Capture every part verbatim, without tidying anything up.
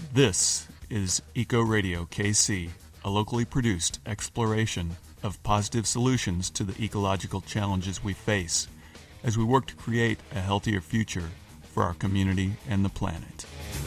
This is Eco Radio K C, a locally produced exploration of positive solutions to the ecological challenges we face as we work to create a healthier future for our community and the planet.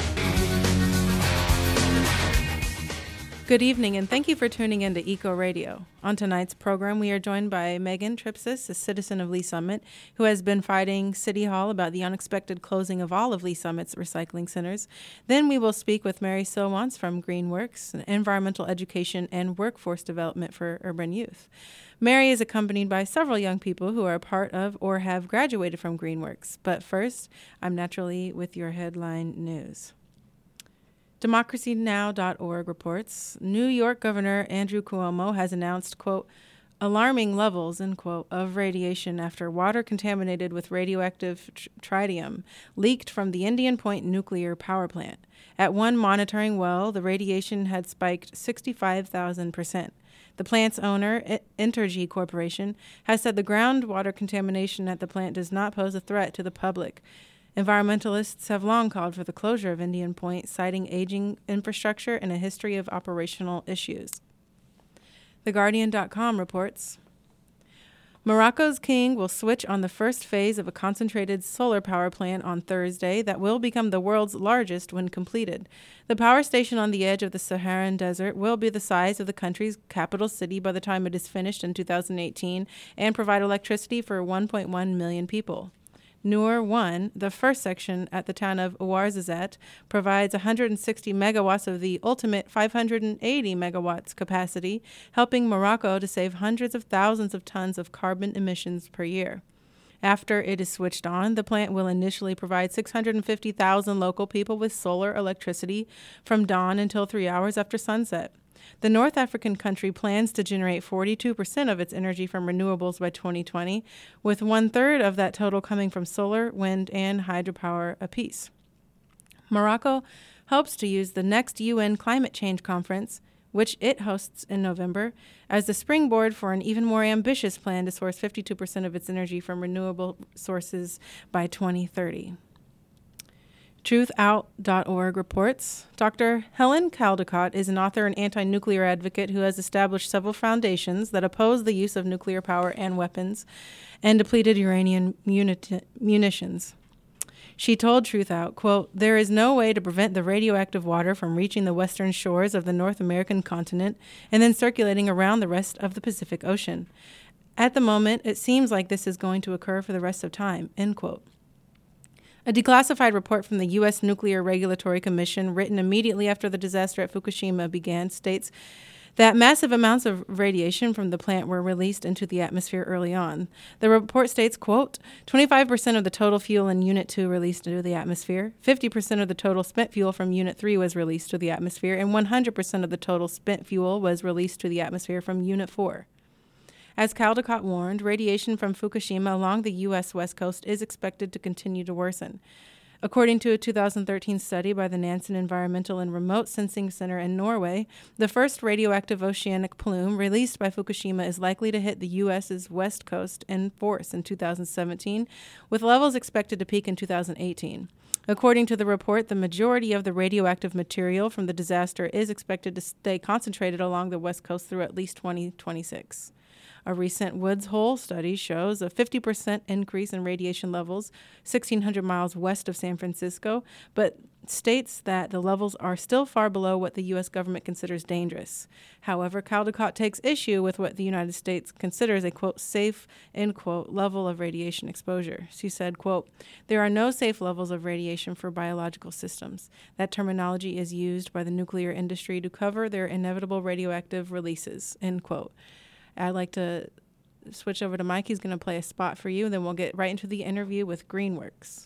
Good evening, and thank you for tuning in to Eco Radio. On tonight's program, we are joined by Megan Tripsis, a citizen of Lee Summit, who has been fighting City Hall about the unexpected closing of all of Lee Summit's recycling centers. Then we will speak with Mary Silwans from GreenWorks, Environmental Education and Workforce Development for Urban Youth. Mary is accompanied by several young people who are a part of or have graduated from GreenWorks. But first, I'm naturally with your headline news. democracy now dot org reports New York Governor Andrew Cuomo has announced, quote, alarming levels, end quote, of radiation after water contaminated with radioactive tr- tritium leaked from the Indian Point nuclear power plant. At one monitoring well, the radiation had spiked sixty-five thousand percent. The plant's owner, Entergy Corporation, has said the groundwater contamination at the plant does not pose a threat to the public. Environmentalists have long called for the closure of Indian Point, citing aging infrastructure and a history of operational issues. The Guardian dot com reports, Morocco's king will switch on the first phase of a concentrated solar power plant on Thursday that will become the world's largest when completed. The power station on the edge of the Saharan desert will be the size of the country's capital city by the time it is finished in two thousand eighteen and provide electricity for one point one million people. Noor one, the first section at the town of Ouarzazate, provides one hundred sixty megawatts of the ultimate five hundred eighty megawatts capacity, helping Morocco to save hundreds of thousands of tons of carbon emissions per year. After it is switched on, the plant will initially provide six hundred fifty thousand local people with solar electricity from dawn until three hours after sunset. The North African country plans to generate forty-two percent of its energy from renewables by twenty twenty, with one-third of that total coming from solar, wind, and hydropower apiece. Morocco hopes to use the next U N Climate Change Conference, which it hosts in November, as the springboard for an even more ambitious plan to source fifty-two percent of its energy from renewable sources by twenty thirty. truth out dot org reports Doctor Helen Caldicott is an author and anti-nuclear advocate who has established several foundations that oppose the use of nuclear power and weapons and depleted uranium muni- munitions. She told Truth Out, quote, there is no way to prevent the radioactive water from reaching the western shores of the North American continent and then circulating around the rest of the Pacific Ocean. At the moment, it seems like this is going to occur for the rest of time, end quote. A declassified report from the U S Nuclear Regulatory Commission, written immediately after the disaster at Fukushima began, states that massive amounts of radiation from the plant were released into the atmosphere early on. The report states, quote, twenty-five percent of the total fuel in Unit two released into the atmosphere, fifty percent of the total spent fuel from Unit three was released to the atmosphere, and one hundred percent of the total spent fuel was released to the atmosphere from Unit four. As Caldicott warned, radiation from Fukushima along the U S West Coast is expected to continue to worsen. According to a two thousand thirteen study by the Nansen Environmental and Remote Sensing Center in Norway, the first radioactive oceanic plume released by Fukushima is likely to hit the U S's west coast in force in two thousand seventeen, with levels expected to peak in two thousand eighteen. According to the report, the majority of the radioactive material from the disaster is expected to stay concentrated along the west coast through at least twenty twenty-six. A recent Woods Hole study shows a fifty percent increase in radiation levels sixteen hundred miles west of San Francisco, but states that the levels are still far below what the U S government considers dangerous. However, Caldicott takes issue with what the United States considers a, quote, safe, end quote, level of radiation exposure. She said, quote, there are no safe levels of radiation for biological systems. That terminology is used by the nuclear industry to cover their inevitable radioactive releases, end quote. I'd like to switch over to Mike. He's going to play a spot for you, and then we'll get right into the interview with GreenWorks.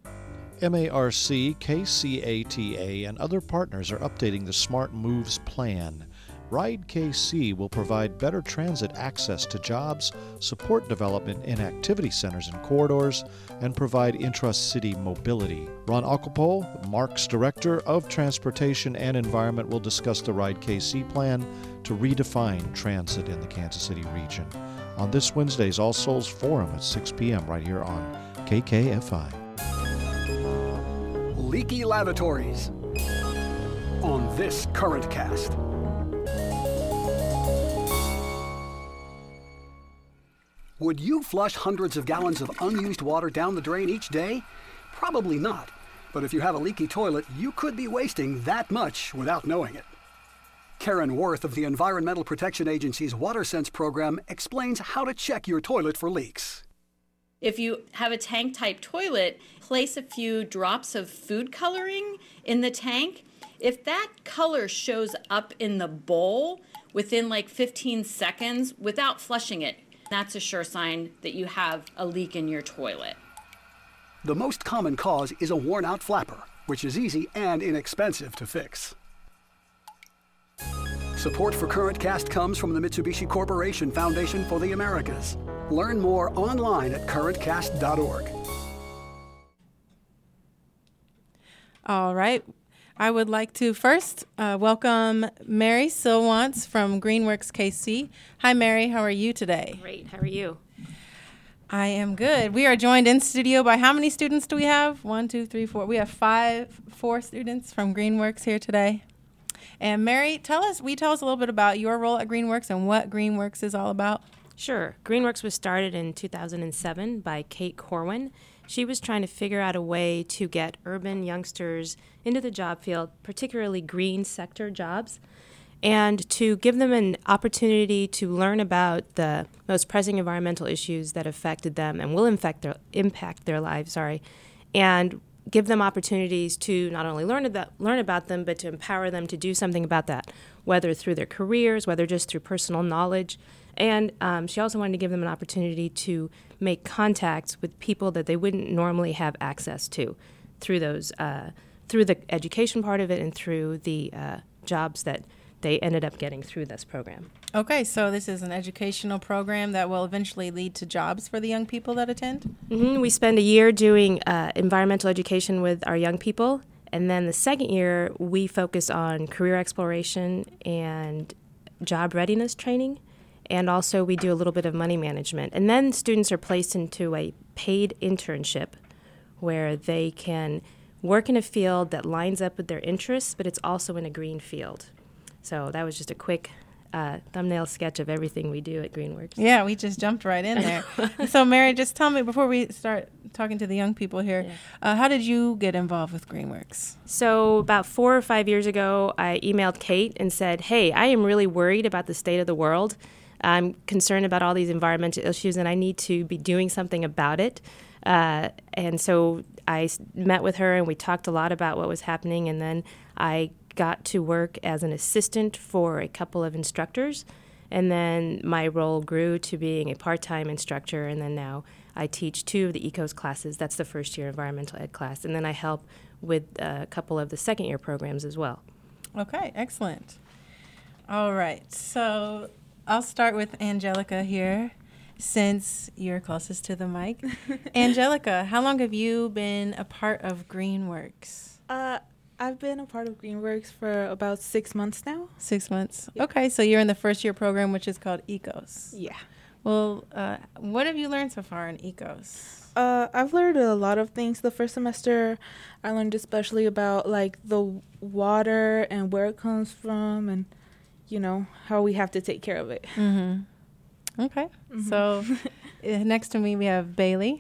M A R C, K C A T A, and other partners are updating the Smart Moves plan. Ride K C will provide better transit access to jobs, support development in activity centers and corridors, and provide intra-city mobility. Ron Ockelpohl, Mark's Director of Transportation and Environment, will discuss the Ride K C plan to redefine transit in the Kansas City region on this Wednesday's All Souls Forum at six p.m. right here on K K F I. Leaky Lavatories. on this Current Cast. Would you flush hundreds of gallons of unused water down the drain each day? Probably not. But if you have a leaky toilet, you could be wasting that much without knowing it. Karen Worth of the Environmental Protection Agency's WaterSense program explains how to check your toilet for leaks. If you have a tank-type toilet, place a few drops of food coloring in the tank. If that color shows up in the bowl within like fifteen seconds without flushing it, that's a sure sign that you have a leak in your toilet. The most common cause is a worn-out flapper, which is easy and inexpensive to fix. Support for Current Cast comes from the Mitsubishi Corporation Foundation for the Americas. Learn more online at current cast dot org. All right. I would like to first uh, welcome Mary Silwantz from Greenworks K C. Hi, Mary. How are you today? Great. How are you? I am good. We are joined in studio by how many students do we have? One, two, three, four. We have five, four students from Greenworks here today. And Mary, tell us, will you tell us a little bit about your role at Greenworks and what Greenworks is all about? Sure. Greenworks was started in two thousand seven by Kate Corwin. She was trying to figure out a way to get urban youngsters into the job field, particularly green sector jobs, and to give them an opportunity to learn about the most pressing environmental issues that affected them and will infect their, impact their lives, sorry, and give them opportunities to not only learn about, learn about them, but to empower them to do something about that, whether through their careers, whether just through personal knowledge. And um, she also wanted to give them an opportunity to make contacts with people that they wouldn't normally have access to through those, uh, through the education part of it and through the uh, jobs that they ended up getting through this program. Okay, so this is an educational program that will eventually lead to jobs for the young people that attend? Mm-hmm. We spend a year doing uh, environmental education with our young people, and then the second year we focus on career exploration and job readiness training. And also we do a little bit of money management. And then students are placed into a paid internship where they can work in a field that lines up with their interests, but it's also in a green field. So that was just a quick uh, thumbnail sketch of everything we do at Greenworks. Yeah, we just jumped right in there. So Mary, just tell me, before we start talking to the young people here, yeah. uh, how did you get involved with Greenworks? So about four or five years ago, I emailed Kate and said, hey, I am really worried about the state of the world. I'm concerned about all these environmental issues, and I need to be doing something about it. Uh, and so I met with her, and we talked a lot about what was happening, and then I got to work as an assistant for a couple of instructors, and then my role grew to being a part-time instructor, and then now I teach two of the ecos classes. That's the first-year environmental ed class, and then I help with a couple of the second-year programs as well. Okay, excellent. All right, so I'll start with Angelica here, since you're closest to the mic. Angelica, how long have you been a part of Greenworks? Uh, I've been a part of Greenworks for about six months now. Six months. Yeah. Okay, so you're in the first year program, which is called ECOS. Yeah. Well, uh, what have you learned so far in ECOS? Uh, I've learned a lot of things. The first semester, I learned especially about like the water and where it comes from, and you know how we have to take care of it. Mm-hmm. Okay. Mm-hmm. So uh, next to me we have Bailey.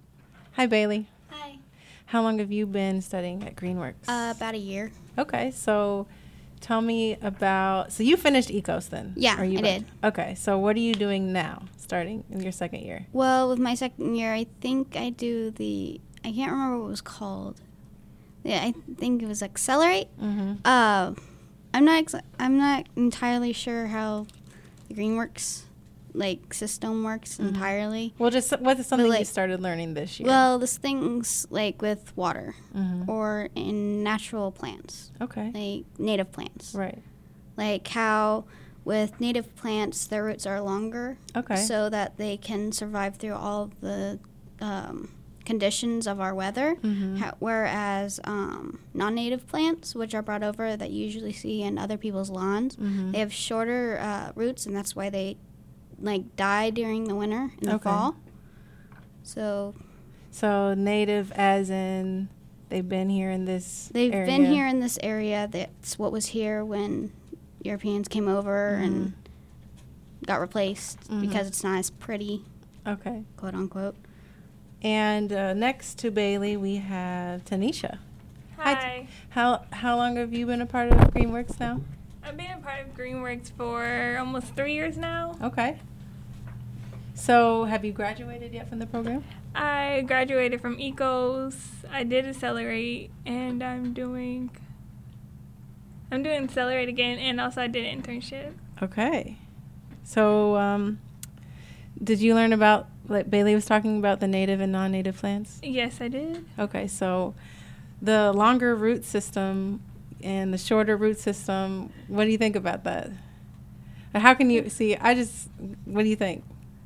Hi, Bailey. Hi. How long have you been studying at Greenworks? Uh, about a year. Okay, so tell me about, so you finished ECOS then? Yeah, you I did. To? Okay, so what are you doing now, starting in your second year? Well, with my second year, I think I do the, I can't remember what it was called. Yeah, I think it was Accelerate. Mm-hmm. Uh, I'm not, ex- I'm not entirely sure how the Greenworks like system works mm-hmm. entirely. Well, just what is something like, you started learning this year? Well, this things like with water mm-hmm. or in natural plants. Okay. Like native plants. Right. Like how with native plants their roots are longer. Okay. So that they can survive through all of the um, conditions of our weather. Mm-hmm. How, whereas um, non-native plants, which are brought over that you usually see in other people's lawns, mm-hmm. they have shorter uh, roots, and that's why they like die during the winter and the okay. fall. So so native as in They've been here in this They've area. been here in this area. That's what was here when Europeans came over Mm-hmm. and got replaced Mhm. because it's not as pretty, Okay. quote unquote. And uh, next to Bailey, we have Tanisha. Hi, T- Hi. How how long have you been a part of Greenworks now? I've been a part of Greenworks for almost three years now. Okay. So, have you graduated yet from the program? I graduated from Ecos. I did Accelerate, and I'm doing I'm doing Accelerate again, and also I did an internship. Okay. So, um, did you learn about, like Bailey was talking about, the native and non-native plants? Yes, I did. Okay, so the longer root system and the shorter root system, what do you think about that? How can you see? I just, what do you think?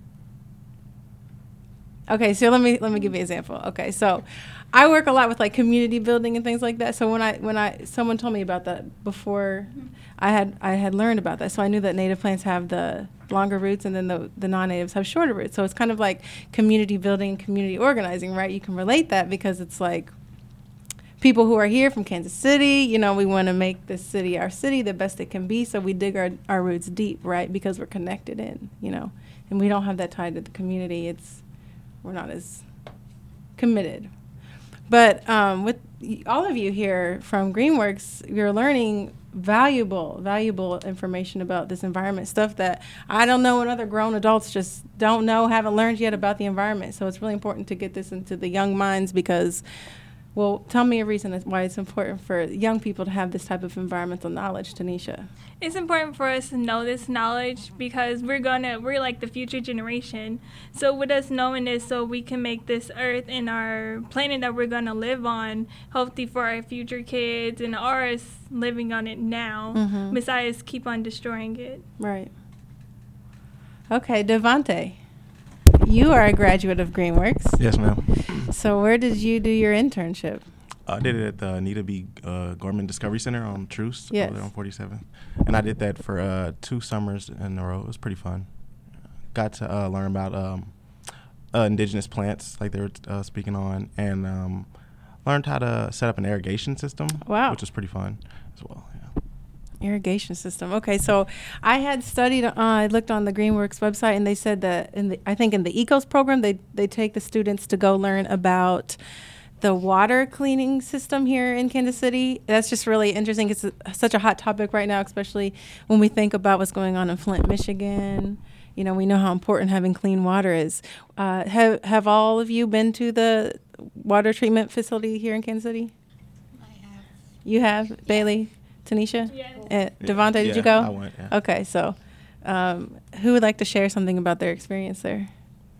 Okay, so let me let me give you an example. Okay, so I work a lot with like community building and things like that. So when I when I someone told me about that before, I had I had learned about that. So I knew that native plants have the longer roots and then the the non-natives have shorter roots. So it's kind of like community building, community organizing, right? You can relate that because it's like people who are here from Kansas City, you know, we want to make this city our city the best it can be. So we dig our, our roots deep, right? Because we're connected in, you know, and we don't have that tied to the community. It's we're not as committed. But um, with y- all of you here from Greenworks, you're learning valuable, valuable information about this environment, stuff that I don't know and other grown adults just don't know, haven't learned yet about the environment. So it's really important to get this into the young minds because, well, tell me a reason as why it's important for young people to have this type of environmental knowledge, Tanisha. It's important for us to know this knowledge because we're gonna we're like the future generation. So with us knowing this, so we can make this earth and our planet that we're gonna live on healthy for our future kids and ours living on it now. Mhm. Besides keep on destroying it. Right. Okay, Devante, you are a graduate of Greenworks. Yes, ma'am. So where did you do your internship? I did it at the Anita B. Uh, Gorman Discovery Center on Truce, Yes. over there on forty-seven. And I did that for uh, two summers in a row. It was pretty fun. Got to uh, learn about um, uh, indigenous plants, like they were uh, speaking on, and um, learned how to set up an irrigation system, Wow. which was pretty fun as well. Yeah. Irrigation system. Okay, so I had studied. Uh, I looked on the Greenworks website, and they said that in the I think in the Ecos program, they they take the students to go learn about the water cleaning system here in Kansas City. That's just really interesting. It's a, such a hot topic right now, especially when we think about what's going on in Flint, Michigan. You know, we know how important having clean water is. Uh, have have all of you been to the water treatment facility here in Kansas City? I have. You have, Bailey, Tanisha? Yes. Uh, Devontae, did Yeah, you go? I went, yeah. Okay, so um, who would like to share something about their experience there?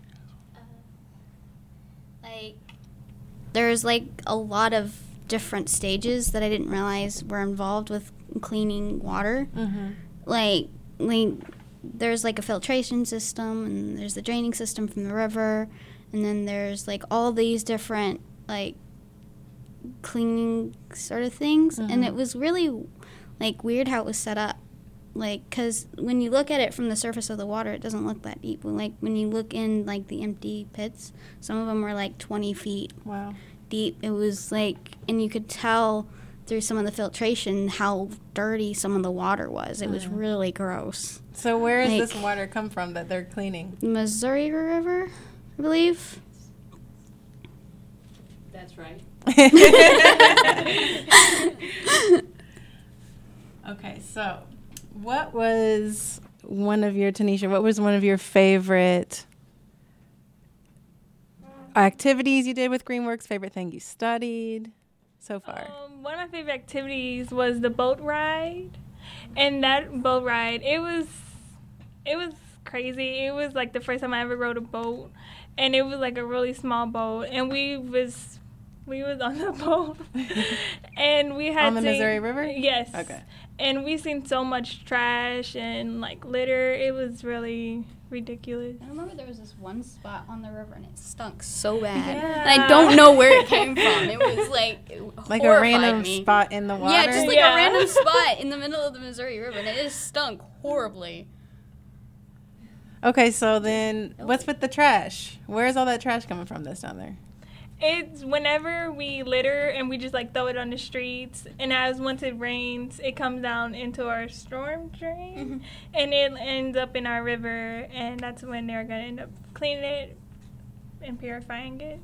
Like, there's like a lot of different stages that I didn't realize were involved with cleaning water. Mm-hmm. Like, like there's like a filtration system, and there's the draining system from the river, and then there's like all these different like cleaning sort of things, Mhm. and it was really like weird how it was set up. Like, because when you look at it from the surface of the water, it doesn't look that deep. Like, when you look in, like, the empty pits, some of them were, like, twenty feet Wow. deep. It was, like, and you could tell through some of the filtration how dirty some of the water was. It was Mhm. really gross. So where does this Like- water come from that they're cleaning? Missouri River, I believe. That's right. Okay, so what was one of your, Tanisha, what was one of your favorite activities you did with Greenworks, favorite thing you studied so far? Um, one of my favorite activities was the boat ride, and that boat ride, it was, it was crazy. It was like the first time I ever rode a boat, and it was like a really small boat, and we was, we was on the boat, and we had On the seen- Missouri River? Yes. Okay. And we seen so much trash and like litter. It was really ridiculous. I remember there was this one spot on the river, and it stunk so bad. Yeah. And I don't know where it came from. It was like, it Like a horrified random me. spot in the water? Yeah, just like Yeah. a random spot in the middle of the Missouri River, and it just stunk horribly. Okay, so then what's with the trash? Where's all that trash coming from that's down there? It's whenever we litter and we just like throw it on the streets, and as once it rains, it comes down into our storm drain, mm-hmm. and it ends up in our river, and that's when they're gonna end up cleaning it and purifying it.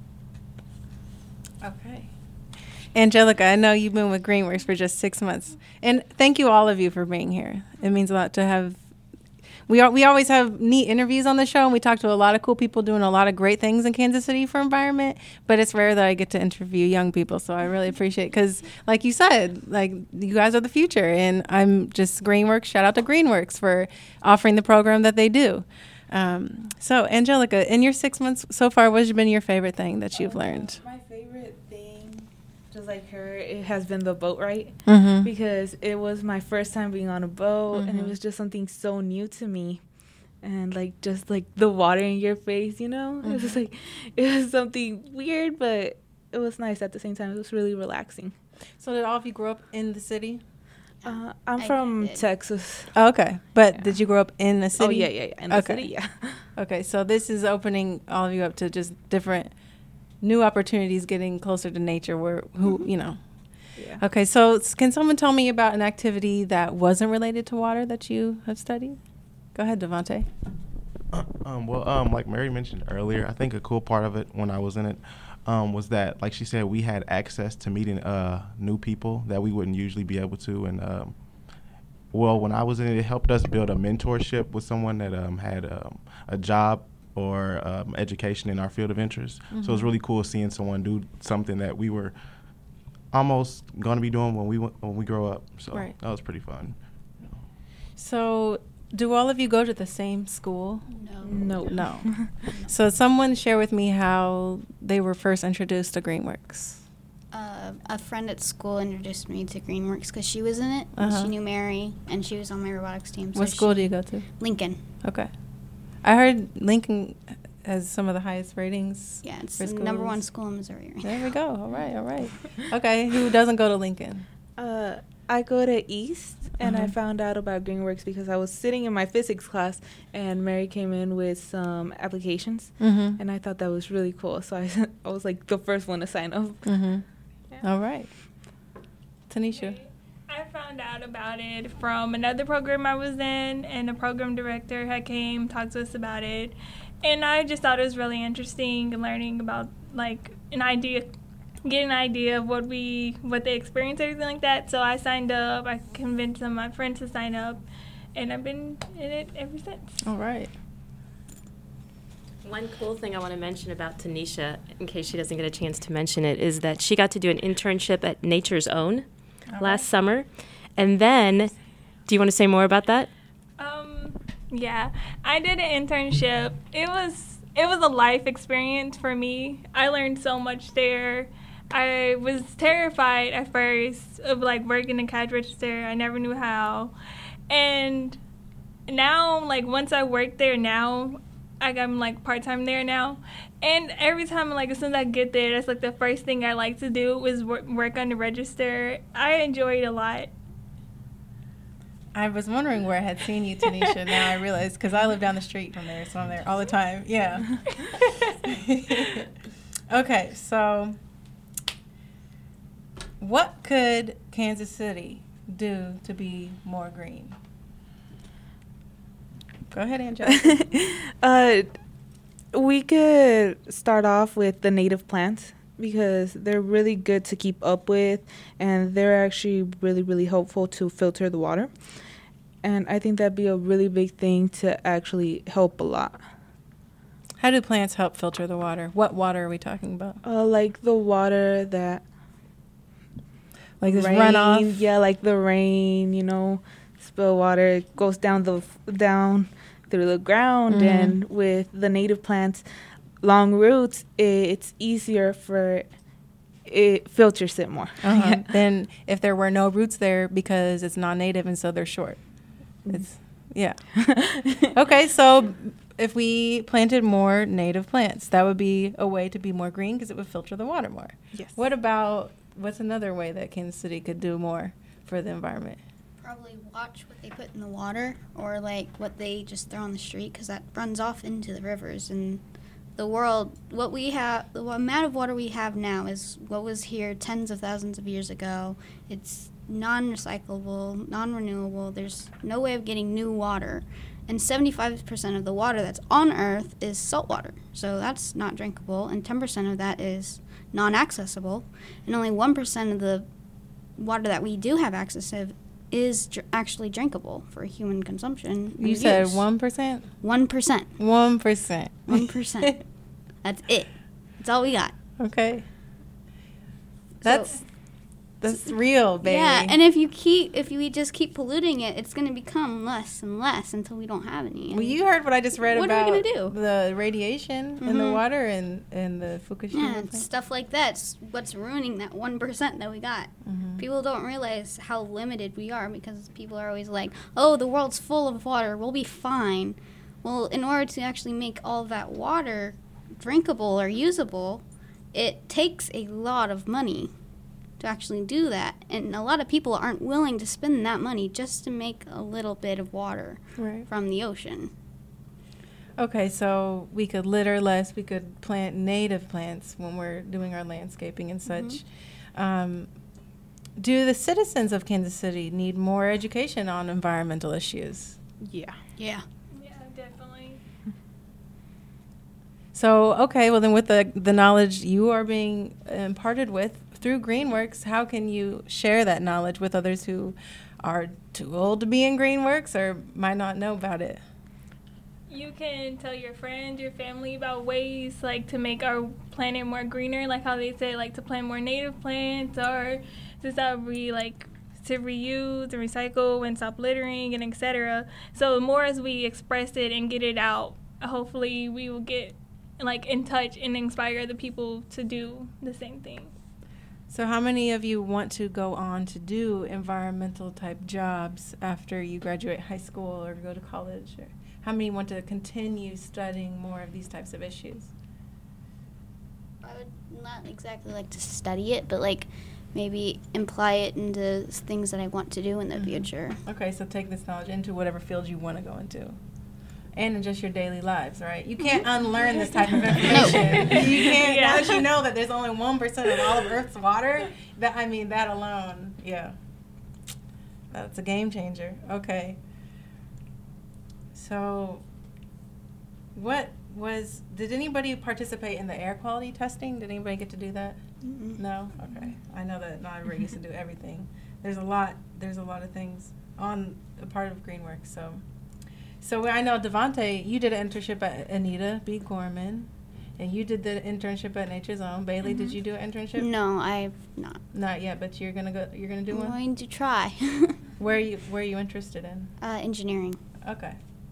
Okay. Angelica, I know you've been with Greenworks for just six months, and thank you all of you for being here. It means a lot to have. We are, we always have neat interviews on the show, and we talk to a lot of cool people doing a lot of great things in Kansas City for environment, but it's rare that I get to interview young people, so I really appreciate it because, like you said, like you guys are the future, and I'm just Greenworks, shout out to Greenworks for offering the program that they do. Um, so, Angelica, in your six months so far, what has been your favorite thing that you've learned? My favorite thing, just like her, it has been the boat ride, mm-hmm. because it was my first time being on a boat, mm-hmm. and it was just something so new to me, and like just like the water in your face, you know, mm-hmm. it was just like it was something weird, but it was nice at the same time. It was really relaxing. So, did all of you grow up in the city? Uh, I'm I from did. Texas. Oh, okay, but Yeah. did you grow up in the city? Oh yeah, yeah, yeah. In the okay. city, yeah. Okay, so this is opening all of you up to just different new opportunities, getting closer to nature. Where who you know. Yeah. Okay, so s- can someone tell me about an activity that wasn't related to water that you have studied? Go ahead, Devontae. Uh, um, well, um, like Mary mentioned earlier, I think a cool part of it when I was in it um, was that, like she said, we had access to meeting uh, new people that we wouldn't usually be able to. And, um, well, when I was in it, it helped us build a mentorship with someone that um, had um, a job or um, education in our field of interest. Mm-hmm. So it was really cool seeing someone do something that we were almost going to be doing when we when we grow up. So Right. that was pretty fun. So, do all of you go to the same school? No. No. No. So, someone share with me how they were first introduced to Greenworks. Uh, a friend at school introduced me to Greenworks because she was in it. And Uh-huh. she knew Mary, and she was on my robotics team. So What school she- do you go to? Lincoln. Okay. I heard Lincoln has some of the highest ratings. Yeah, it's for the number schools. one school in Missouri right There we go. All right, all right. Okay, who doesn't go to Lincoln? Uh, I go to East, and I Uh-huh. found out about Greenworks because I was sitting in my physics class, and Mary came in with some applications, Mm-hmm. and I thought that was really cool. So I, I was like the first one to sign up. Mm-hmm. Yeah. All right. Tanisha. I found out about it from another program I was in, and the program director had came, talked to us about it, and I just thought it was really interesting learning about like an idea, get an idea of what we, what they experience, everything like that. So I signed up. I convinced some of my friends to sign up, and I've been in it ever since. All right. One cool thing I want to mention about Tanisha, in case she doesn't get a chance to mention it, is that she got to do an internship at Nature's Own All last right. summer. And then, do you want to say more about that? Um, yeah, I did an internship. It was it was a life experience for me. I learned so much there. I was terrified at first of like working in cash register. I never knew how, and now like once I work there now, like I'm like part time there now, and every time like as soon as I get there, that's like the first thing I like to do is work, work on the register. I enjoy it a lot. I was wondering where I had seen you, Tanisha. Now I realize because I live down the street from there, so I'm there all the time. Yeah. Okay, so what could Kansas City do to be more green? Go ahead, Angela. uh, we could start off with the native plants because they're really good to keep up with, and they're actually really, really helpful to filter the water. And I think that'd be a really big thing to actually help a lot. How do plants help filter the water? What water are we talking about? Uh, like the water that Like this rain, runoff? yeah, like the rain, you know, spill water, it goes down the down through the ground, Mhm. and with the native plants, long roots, it's easier for it filters it more. Uh-huh. Yeah. Than if there were no roots there because it's non-native and so they're short. It's yeah. Okay, so if we planted more native plants, that would be a way to be more green because it would filter the water more. Yes. What about what's another way that Kansas City could do more for the environment? Probably watch what they put in the water or like what they just throw on the street because that runs off into the rivers and the world, what we have, the amount of water we have now is what was here tens of thousands of years ago. It's non-recyclable, non-renewable. There's no way of getting new water. And seventy-five percent of the water that's on Earth is salt water. So that's not drinkable. And ten percent of that is non-accessible. And only one percent of the water that we do have access to is dr- actually drinkable for human consumption. You said one percent? one percent. one percent. one percent. That's it. That's all we got. Okay. That's... So, That's real, baby. Yeah, and if you keep, if we just keep polluting it, it's going to become less and less until we don't have any. Well, you heard what I just read what about. What are we going to do? The radiation mm-hmm. in the water and, and the Fukushima. Yeah, thing. Stuff like that's what's ruining that one percent that we got. Mm-hmm. People don't realize how limited we are because people are always like, oh, the world's full of water. We'll be fine. Well, in order to actually make all of that water drinkable or usable, it takes a lot of money to actually do that, and a lot of people aren't willing to spend that money just to make a little bit of water right. from the ocean. Okay, so we could litter less, we could plant native plants when we're doing our landscaping and such. Mm-hmm. Um, do the citizens of Kansas City need more education on environmental issues? Yeah. Yeah. Yeah, definitely. So, okay, well then with the, the knowledge you are being imparted with through Greenworks, how can you share that knowledge with others who are too old to be in Greenworks or might not know about it? You can tell your friends, your family about ways like to make our planet more greener, like how they say like to plant more native plants or to stop re like to reuse and recycle and stop littering and et cetera. So the more as we express it and get it out, hopefully we will get like in touch and inspire the people to do the same thing. So how many of you want to go on to do environmental type jobs after you graduate high school or go to college? Or how many want to continue studying more of these types of issues? I would not exactly like to study it, but like maybe imply it into things that I want to do in the mm-hmm. future. Okay, so take this knowledge into whatever field you want to go into. And in just your daily lives, right? You can't unlearn this type of information. No. You can't, yeah. Now that you know that there's only one percent of all of Earth's water, that I mean, that alone, yeah. That's a game changer. Okay. So, what was, did anybody participate in the air quality testing? Did anybody get to do that? Mm-mm. No? Okay. I know that not everybody gets to do everything. There's a lot, there's a lot of things on a part of Greenworks, so. So I know, Devontae, you did an internship at Anita B. Gorman, and you did the internship at Nature's Own. Bailey, mm-hmm. did you do an internship? No, I've not. Not yet, but you're gonna go. You're gonna do I'm one. I'm going to try. Where are you Where are you interested in? Uh, engineering. Okay.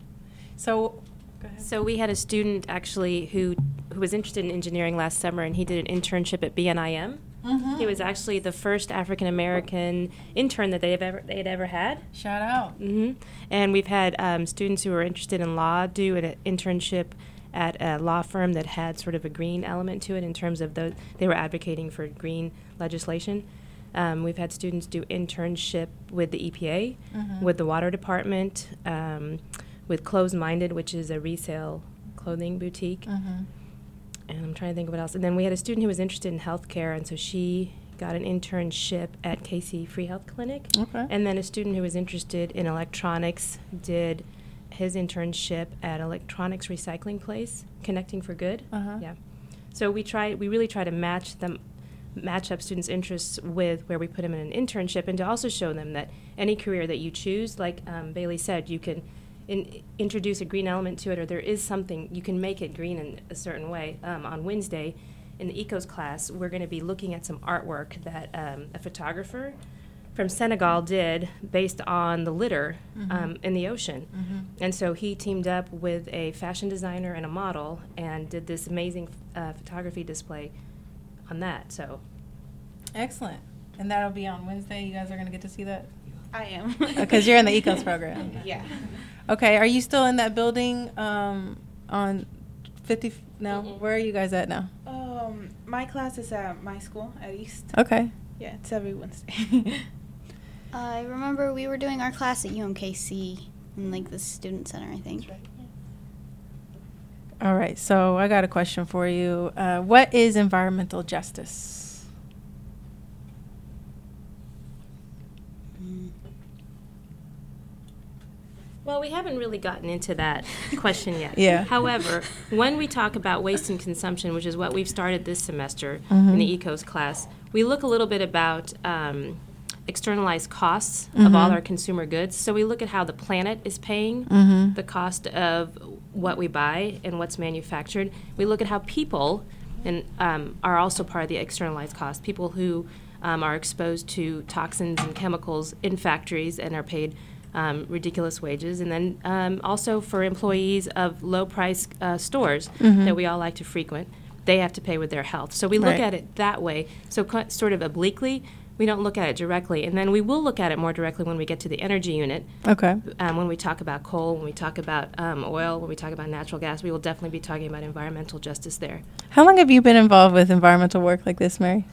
So, go ahead. So we had a student actually who who was interested in engineering last summer, and he did an internship at B N I M. Mm-hmm. He was actually the first African American intern that they've ever they had ever had. Shout out. Mm-hmm. And we've had um, students who were interested in law do an internship at a law firm that had sort of a green element to it in terms of the they were advocating for green legislation. Um, we've had students do internship with the E P A, mm-hmm. with the water department, um, with Clothes Minded, which is a resale clothing boutique. Mm-hmm. And I'm trying to think of what else. And then we had a student who was interested in healthcare, and so she got an internship at K C Free Health Clinic. Okay. And then a student who was interested in electronics did his internship at Electronics Recycling Place, Connecting for Good. Uh-huh. Yeah. So we try, we really try to match them, match up students' interests with where we put them in an internship, and to also show them that any career that you choose, like um, Bailey said, you can In, introduce a green element to it, or there is something, you can make it green in a certain way. Um, on Wednesday, in the Ecos class, we're going to be looking at some artwork that um, a photographer from Senegal did based on the litter mm-hmm. um, in the ocean. Mm-hmm. And so he teamed up with a fashion designer and a model and did this amazing uh, photography display on that. So, excellent. And that'll be on Wednesday. You guys are going to get to see that? I am. Because you're in the Ecos program. Yeah. Okay, are you still in that building um, on fifty? No, Mm-mm. Where are you guys at now? Um, my class is at my school at East. Okay. Yeah, it's every Wednesday. uh, I remember we were doing our class at U M K C in like the student center, I think. That's right. All right, so I got a question for you. Uh, what is environmental justice? Well, we haven't really gotten into that question yet. Yeah. However, when we talk about waste and consumption, which is what we've started this semester Mhm. in the Ecos class, we look a little bit about um, externalized costs Mhm. of all our consumer goods. So we look at how the planet is paying Mhm. the cost of what we buy and what's manufactured. We look at how people and um, are also part of the externalized cost. People who um, are exposed to toxins and chemicals in factories and are paid Um, ridiculous wages, and then um, also for employees of low-price uh, stores Mhm. that we all like to frequent, they have to pay with their health. So we look Right. at it that way. So co- sort of obliquely, we don't look at it directly, and then we will look at it more directly when we get to the energy unit. Okay. Um, when we talk about coal, when we talk about um, oil, when we talk about natural gas, we will definitely be talking about environmental justice there. How long have you been involved with environmental work like this, Mary?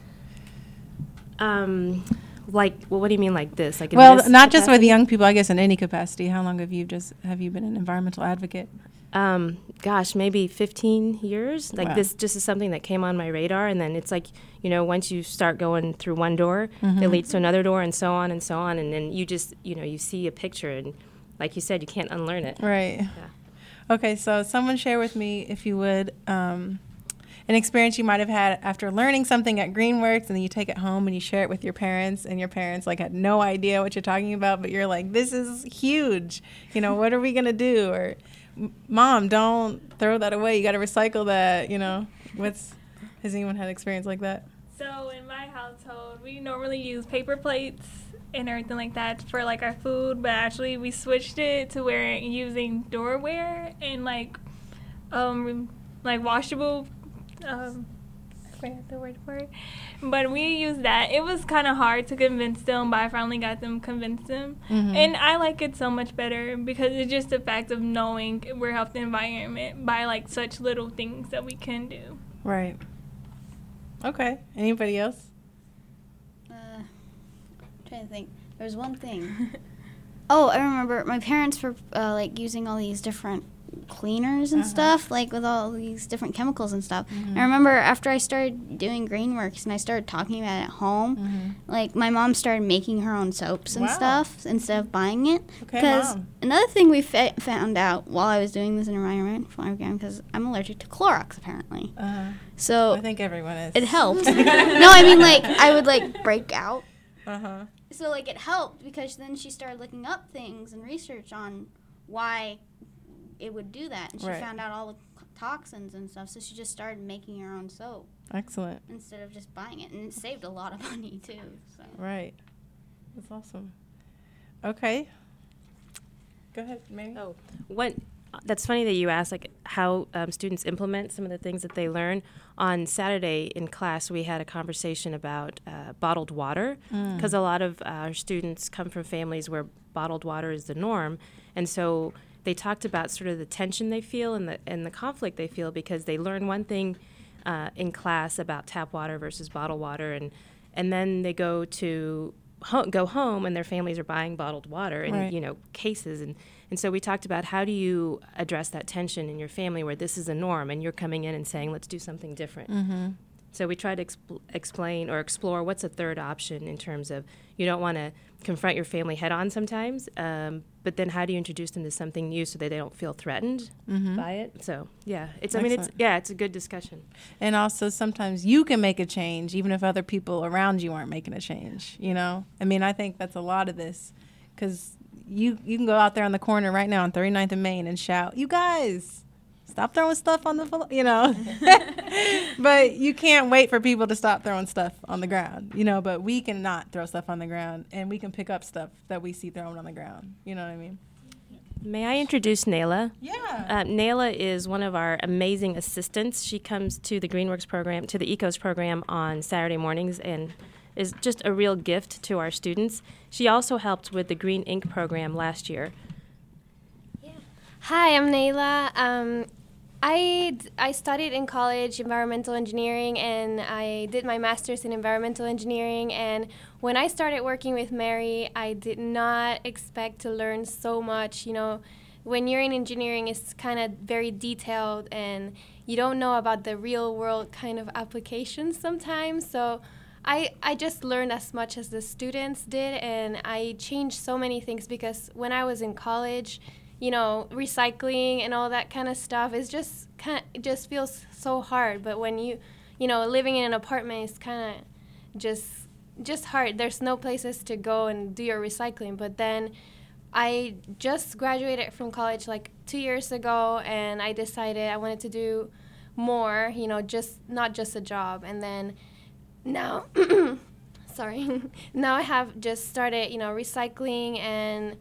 Um, like, well, what do you mean like this? Like in Well, this not just with capacity? young people, I guess in any capacity. How long have you just have you been an environmental advocate? Um, gosh, maybe fifteen years. Like Wow. this just is something that came on my radar. And then it's like, you know, once you start going through one door, Mhm. it leads to another door and so on and so on. And then you just, you know, you see a picture and like you said, you can't unlearn it. Right. Yeah. Okay, so someone share with me, if you would, um, an experience you might have had after learning something at Greenworks, and then you take it home and you share it with your parents, and your parents like had no idea what you're talking about, but you're like, this is huge. You know, what are we gonna do? Or, Mom, don't throw that away. You got to recycle that. You know, what's has anyone had experience like that? So in my household, we normally use paper plates and everything like that for like our food, but actually we switched it to where using doorware and like um like washable um I forgot the word for it. But we used that. It was kind of hard to convince them, but I finally got them convinced them. Mhm. And I like it so much better because it's just the fact of knowing we're helping the environment by like such little things that we can do. Right. Okay. Anybody else? Uh, I'm trying to think. There was one thing. Oh, I remember my parents were uh, like using all these different cleaners and Uh-huh. stuff, like with all these different chemicals and stuff. Mhm. I remember after I started doing Greenworks and I started talking about it at home, Mhm. like my mom started making her own soaps and Wow. stuff instead of buying it. Okay, Because Mom. another thing we fa- found out while I was doing this environment program, because I'm allergic to Clorox apparently. Uh-huh. So I think everyone is. it helped. No, I mean like I would like break out. Uh-huh. So like it helped because then she started looking up things and research on why it would do that, and she Right. found out all the toxins and stuff. So she just started making her own soap Excellent. instead of just buying it, and it saved a lot of money too. So. Right. That's awesome. Okay. Go ahead, Mary. Oh, one. That's funny that you asked, like how um, students implement some of the things that they learn. On Saturday in class, we had a conversation about uh, bottled water, Mm. because a lot of our students come from families where bottled water is the norm, and so they talked about sort of the tension they feel and the and the conflict they feel because they learn one thing uh, in class about tap water versus bottled water, and and then they go to ho- go home and their families are buying bottled water in Right. you know cases, and and so we talked about how do you address that tension in your family where this is a norm and you're coming in and saying let's do something different. Mm-hmm. So we tried to expl- explain or explore what's a third option in terms of you don't want to confront your family head on sometimes, um, but then how do you introduce them to something new so that they don't feel threatened Mhm. by it? So yeah, it's I mean it's Excellent. yeah it's a good discussion. And also sometimes you can make a change even if other people around you aren't making a change, you know? I mean, I think that's a lot of this because you, you can go out there on the corner right now on thirty-ninth and Main and shout, you guys, stop throwing stuff on the floor, you know? But you can't wait for people to stop throwing stuff on the ground, you know? But we cannot throw stuff on the ground, and we can pick up stuff that we see thrown on the ground. You know what I mean? May I introduce Naila? Yeah. Uh, Naila is one of our amazing assistants. She comes to the Greenworks program, to the Ecos program on Saturday mornings and is just a real gift to our students. She also helped with the Green Ink program last year. Hi, I'm Naila. Um, I, d- I studied in college environmental engineering, and I did my master's in environmental engineering. And when I started working with Mary, I did not expect to learn so much, you know, when you're in engineering, it's kind of very detailed, and you don't know about the real world kind of applications sometimes. So I, I just learned as much as the students did, and I changed so many things because when I was in college, you know, recycling and all that kind of stuff is just kind of, it just feels so hard. But when you, you know, living in an apartment is kind of just just hard. There's no places to go and do your recycling. But then I just graduated from college like two years ago, and I decided I wanted to do more, you know, just not just a job. And then now, sorry, now I have just started, you know, recycling and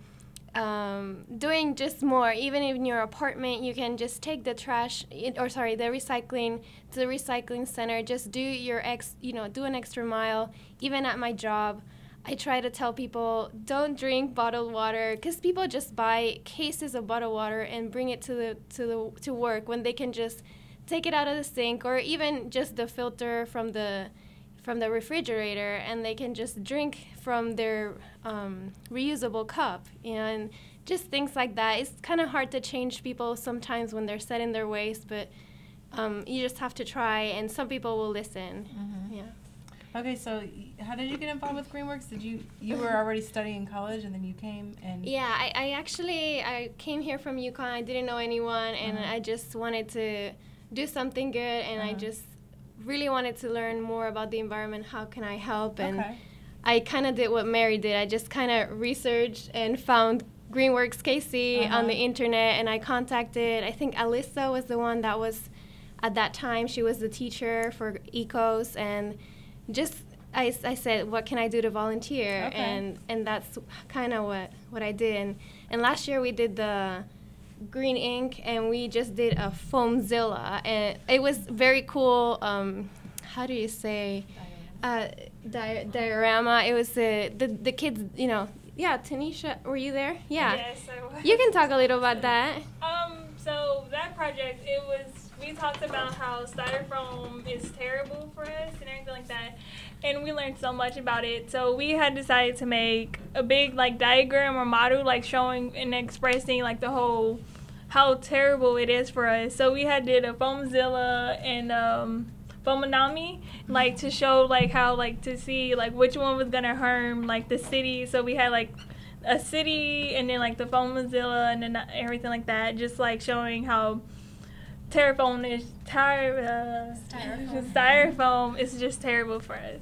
um, doing just more. Even in your apartment, you can just take the trash, or sorry, the recycling to the recycling center. Just do your ex, you know, do an extra mile. Even at my job, I try to tell people don't drink bottled water, because people just buy cases of bottled water and bring it to the to the to work when they can just take it out of the sink, or even just the filter from the from the refrigerator, and they can just drink from their um, reusable cup, you know, and just things like that. It's kind of hard to change people sometimes when they're set in their ways, but um, you just have to try, and some people will listen. Mm-hmm. Yeah. Okay, so how did you get involved with Greenworks? Did you you were already studying in college, and then you came and yeah, I, I actually I came here from UConn. I didn't know anyone, and uh-huh. I just wanted to do something good, and uh-huh. I just really wanted to learn more about the environment. How can I help? And okay. I kind of did what Mary did. I just kind of researched and found Greenworks K C uh-huh. on the internet, and I contacted, I think Alyssa was the one that was, at that time, she was the teacher for Ecos, and just, I, I said, what can I do to volunteer? Okay. And and that's kind of what, what I did. And, and last year we did the Green Ink, and we just did a Foamzilla, and it was very cool. Um, how do you say? Uh, di- diorama. It was the, the the kids, you know. Yeah, Tanisha, were you there? Yeah. Yes, I was. You can talk a little about that. Um. So that project, it was. We talked about how styrofoam is terrible for us and everything like that, and we learned so much about it. So we had decided to make a big like diagram or model, like showing and expressing like the whole how terrible it is for us. So we had did a Foamzilla and um, Foamanami, like to show like how like to see like which one was gonna harm like the city. So we had like a city and then like the Foamzilla and then everything like that, just like showing how Styrofoam is tar- uh, styrofoam. styrofoam is just terrible for us.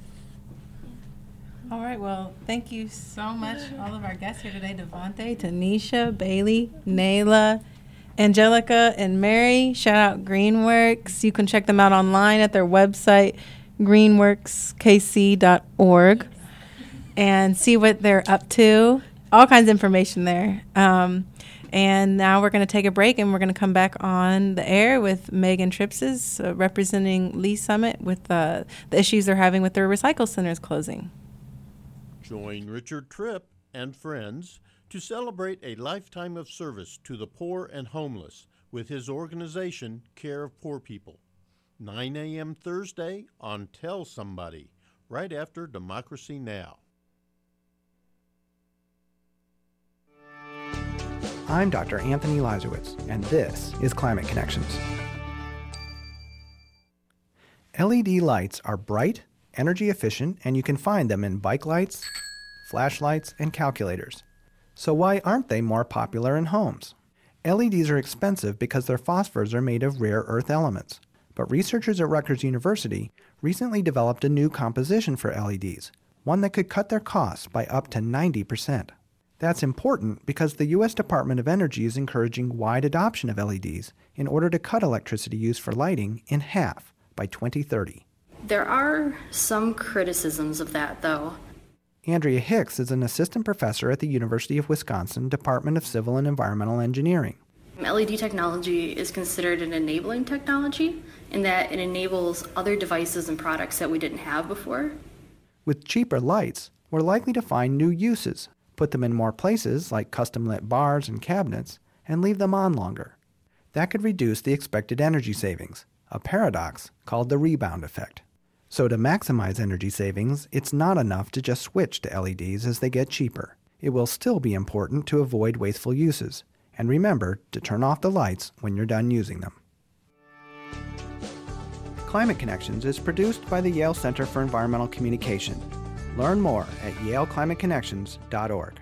All right, well, thank you so much, all of our guests here today, Devontae, Tanisha, Bailey, Nayla, Angelica, and Mary. Shout out Greenworks. You can check them out online at their website, greenworks k c dot org, and see what they're up to. All kinds of information there. Um, And now we're going to take a break, and we're going to come back on the air with Megan Tripses, uh, representing Lee Summit with uh, the issues they're having with their recycle centers closing. Join Richard Tripp and friends to celebrate a lifetime of service to the poor and homeless with his organization, Care of Poor People. nine a.m. Thursday on Tell Somebody, right after Democracy Now! I'm Doctor Anthony Lazowitz, and this is Climate Connections. L E D lights are bright, energy efficient, and you can find them in bike lights, flashlights, and calculators. So why aren't they more popular in homes? L E Ds are expensive because their phosphors are made of rare earth elements. But researchers at Rutgers University recently developed a new composition for L E Ds, one that could cut their costs by up to ninety percent. That's important because the U S Department of Energy is encouraging wide adoption of L E Ds in order to cut electricity use for lighting in half by twenty thirty. There are some criticisms of that, though. Andrea Hicks is an assistant professor at the University of Wisconsin Department of Civil and Environmental Engineering. L E D technology is considered an enabling technology in that it enables other devices and products that we didn't have before. With cheaper lights, we're likely to find new uses, put them in more places like custom-lit bars and cabinets, and leave them on longer. That could reduce the expected energy savings, a paradox called the rebound effect. So to maximize energy savings, it's not enough to just switch to L E Ds as they get cheaper. It will still be important to avoid wasteful uses, And remember to turn off the lights when you're done using them. Climate Connections is produced by the Yale Center for Environmental Communication. Learn more at yale climate connections dot org.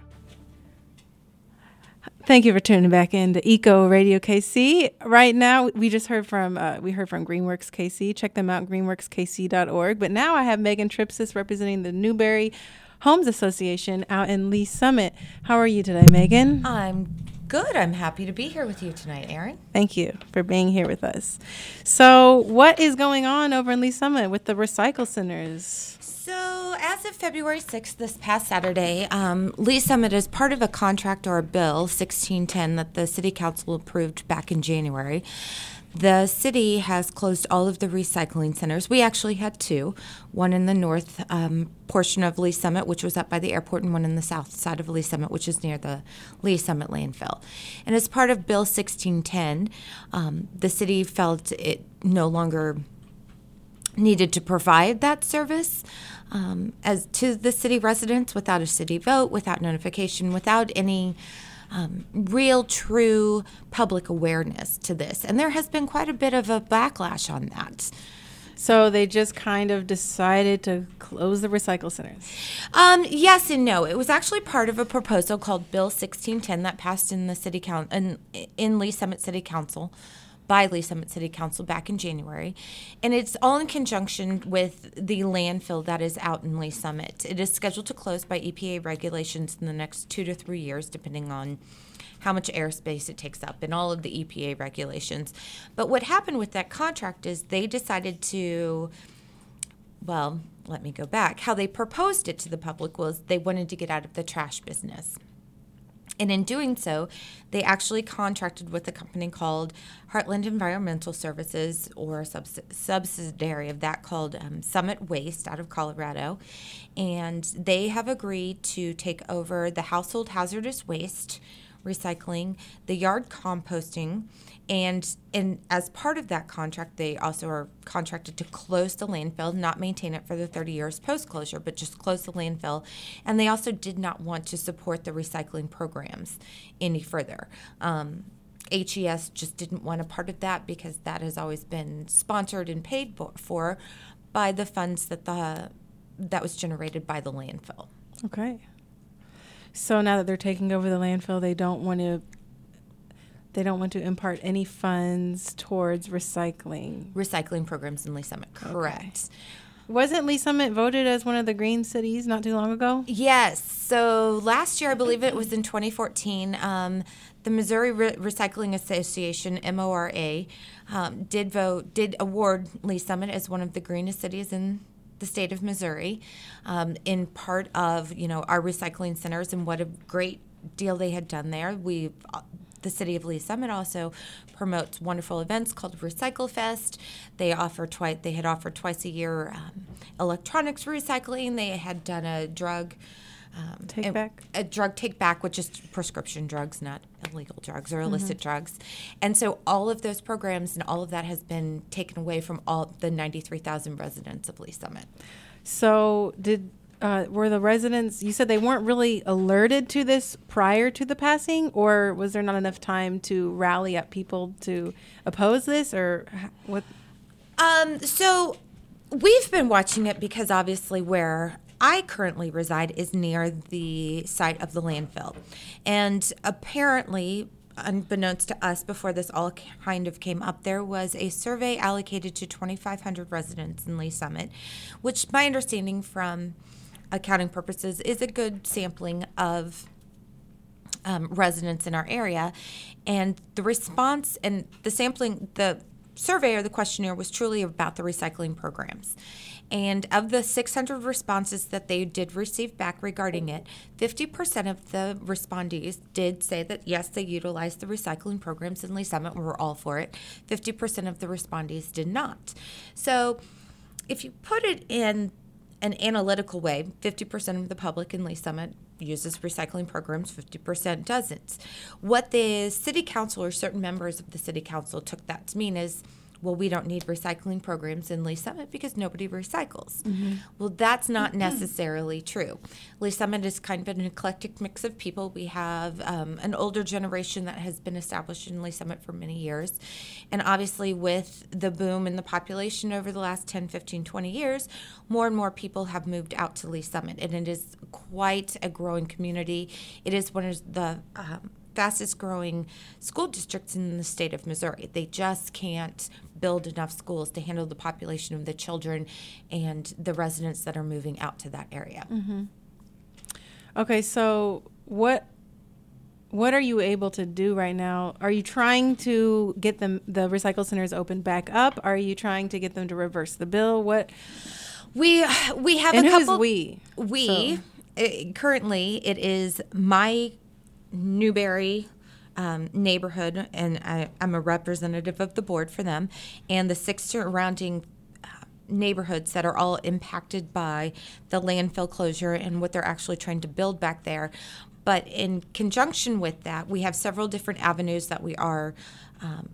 Thank you for tuning back into Eco Radio K C. Right now, we just heard from uh, we heard from Greenworks K C. Check them out, greenworks k c dot org. But now I have Megan Tripsis representing the Newberry Homes Association out in Lee Summit. How are you today, Megan? I'm good. I'm happy to be here with you tonight, Erin. Thank you for being here with us. So, what is going on over in Lee Summit with the recycle centers? So, as of February sixth, this past Saturday, um, Lee Summit is part of a contract or a bill, sixteen ten, that the City Council approved back in January. The city has closed all of the recycling centers. We actually had two, one in the north um, portion of Lee Summit, which was up by the airport, and one in the south side of Lee Summit, which is near the Lee Summit landfill. And as part of Bill sixteen ten, um, the city felt it no longer needed to provide that service um, as to the city residents without a city vote, without notification, without any Um, real, true public awareness to this. And there has been quite a bit of a backlash on that. So they just kind of decided to close the recycle centers? Um, yes and no. It was actually part of a proposal called Bill sixteen ten that passed in the city council, in, in Lee Summit City Council, by Lee Summit City Council back in January. And it's all in conjunction with the landfill that is out in Lee Summit. It is scheduled to close by E P A regulations in the next two to three years, depending on how much airspace it takes up and all of the E P A regulations. But what happened with that contract is they decided to, well, let me go back. How they proposed it to the public was they wanted to get out of the trash business. And in doing so, they actually contracted with a company called Heartland Environmental Services, or a subs- subsidiary of that called um, Summit Waste out of Colorado. And they have agreed to take over the household hazardous waste recycling, the yard composting, and and as part of that contract, they also are contracted to close the landfill, not maintain it for the thirty years post-closure, but just close the landfill. And they also did not want to support the recycling programs any further. Um, H E S just didn't want a part of that because that has always been sponsored and paid for by the funds that the that was generated by the landfill. Okay. So now that they're taking over the landfill, they don't want to they don't want to impart any funds towards recycling. Recycling programs in Lee Summit, correct. Okay. Wasn't Lee Summit voted as one of the green cities not too long ago? Yes. So last year, I believe it was in twenty fourteen, um, the Missouri Re- Recycling Association, M O R A, um, did vote, did award Lee Summit as one of the greenest cities in the state of Missouri, um, in part of, you know, our recycling centers and what a great deal they had done there. We, uh, the city of Lee Summit also promotes wonderful events called Recycle Fest. They offer twice. They had offered twice a year um, electronics recycling. They had done a drug um, take a, back, a drug take back, which is prescription drugs, not illegal drugs or illicit mm-hmm. drugs. And so all of those programs and all of that has been taken away from all the ninety-three thousand residents of Lee Summit. So did uh, were the residents, you said they weren't really alerted to this prior to the passing, or was there not enough time to rally up people to oppose this, or what? Um, so we've been watching it because obviously where I currently reside is near the site of the landfill. And apparently, unbeknownst to us before this all kind of came up, there was a survey allocated to twenty-five hundred residents in Lee Summit, which my understanding from accounting purposes is a good sampling of um, residents in our area. And the response and the sampling, the survey or the questionnaire was truly about the recycling programs. And of the six hundred responses that they did receive back regarding it, fifty percent of the respondees did say that, yes, they utilized the recycling programs in Lee Summit. We were all for it. fifty percent of the respondees did not. So if you put it in an analytical way, fifty percent of the public in Lee Summit uses recycling programs, fifty percent doesn't. What the city council or certain members of the city council took that to mean is, well, we don't need recycling programs in Lee Summit because nobody recycles. Mhm. Well, that's not necessarily true. Lee Summit is kind of an eclectic mix of people. We have um, an older generation that has been established in Lee Summit for many years. And obviously, with the boom in the population over the last ten, fifteen, twenty years, more and more people have moved out to Lee Summit. And it is quite a growing community. It is one of the um, fastest growing school districts in the state of Missouri. They just can't build enough schools to handle the population of the children and the residents that are moving out to that area. Mm-hmm. Okay, so what what are you able to do right now? Are you trying to get them the recycle centers open back up? Are you trying to get them to reverse the bill? What we we have and a who is couple. we We so. uh, currently it is my Newberry um, neighborhood, and I, I'm a representative of the board for them, and the six surrounding uh, neighborhoods that are all impacted by the landfill closure and what they're actually trying to build back there. But in conjunction with that, we have several different avenues that we are um,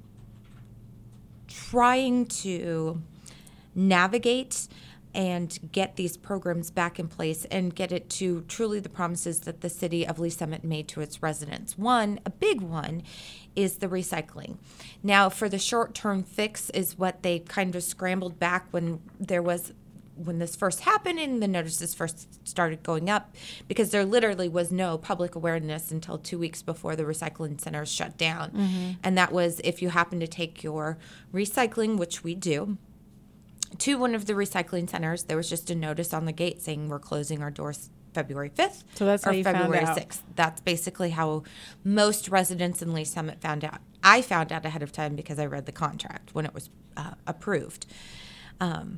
trying to navigate and get these programs back in place and get it to truly the promises that the city of Lee Summit made to its residents. One, a big one, is the recycling. Now, for the short-term fix is what they kind of scrambled back when there was when this first happened and the notices first started going up, because there literally was no public awareness until two weeks before the recycling centers shut down. Mm-hmm. And that was if you happen to take your recycling, which we do, to one of the recycling centers, there was just a notice on the gate saying we're closing our doors February fifth So that's or how you found February out. sixth. That's basically how most residents in Lee Summit found out. I found out ahead of time because I read the contract when it was uh, approved. Um,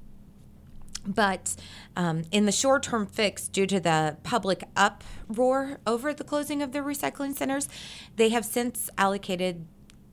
but um, in the short-term fix, due to the public uproar over the closing of the recycling centers, they have since allocated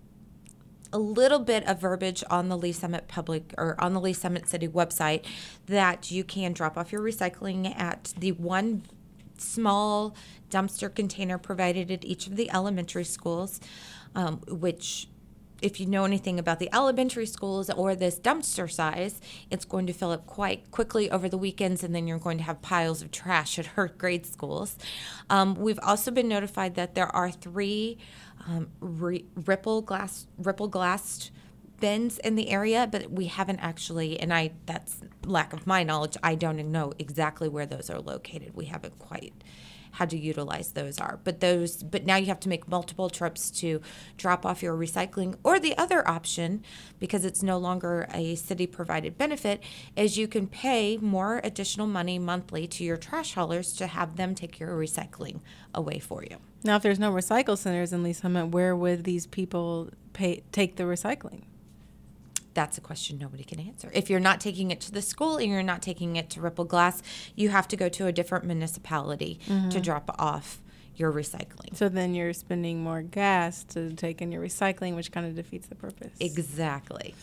a little bit of verbiage on the Lee Summit public or on the Lee Summit City website that you can drop off your recycling at the one small dumpster container provided at each of the elementary schools, um, which if you know anything about the elementary schools or this dumpster size, it's going to fill up quite quickly over the weekends, and then you're going to have piles of trash at her grade schools. Um, we've also been notified that there are three um, re- ripple glass ripple glassed bins in the area, but we haven't actually, and I that's lack of my knowledge, I don't know exactly where those are located. We haven't quite how to utilize those are. But those but now you have to make multiple trips to drop off your recycling. Or the other option, because it's no longer a city provided benefit, is you can pay more additional money monthly to your trash haulers to have them take your recycling away for you. Now, if there's no recycle centers in Lee Summit, where would these people pay take the recycling? That's a question nobody can answer. If you're not taking it to the school and you're not taking it to Ripple Glass, you have to go to a different municipality Mhm. to drop off your recycling. So then you're spending more gas to take in your recycling, which kind of defeats the purpose. Exactly.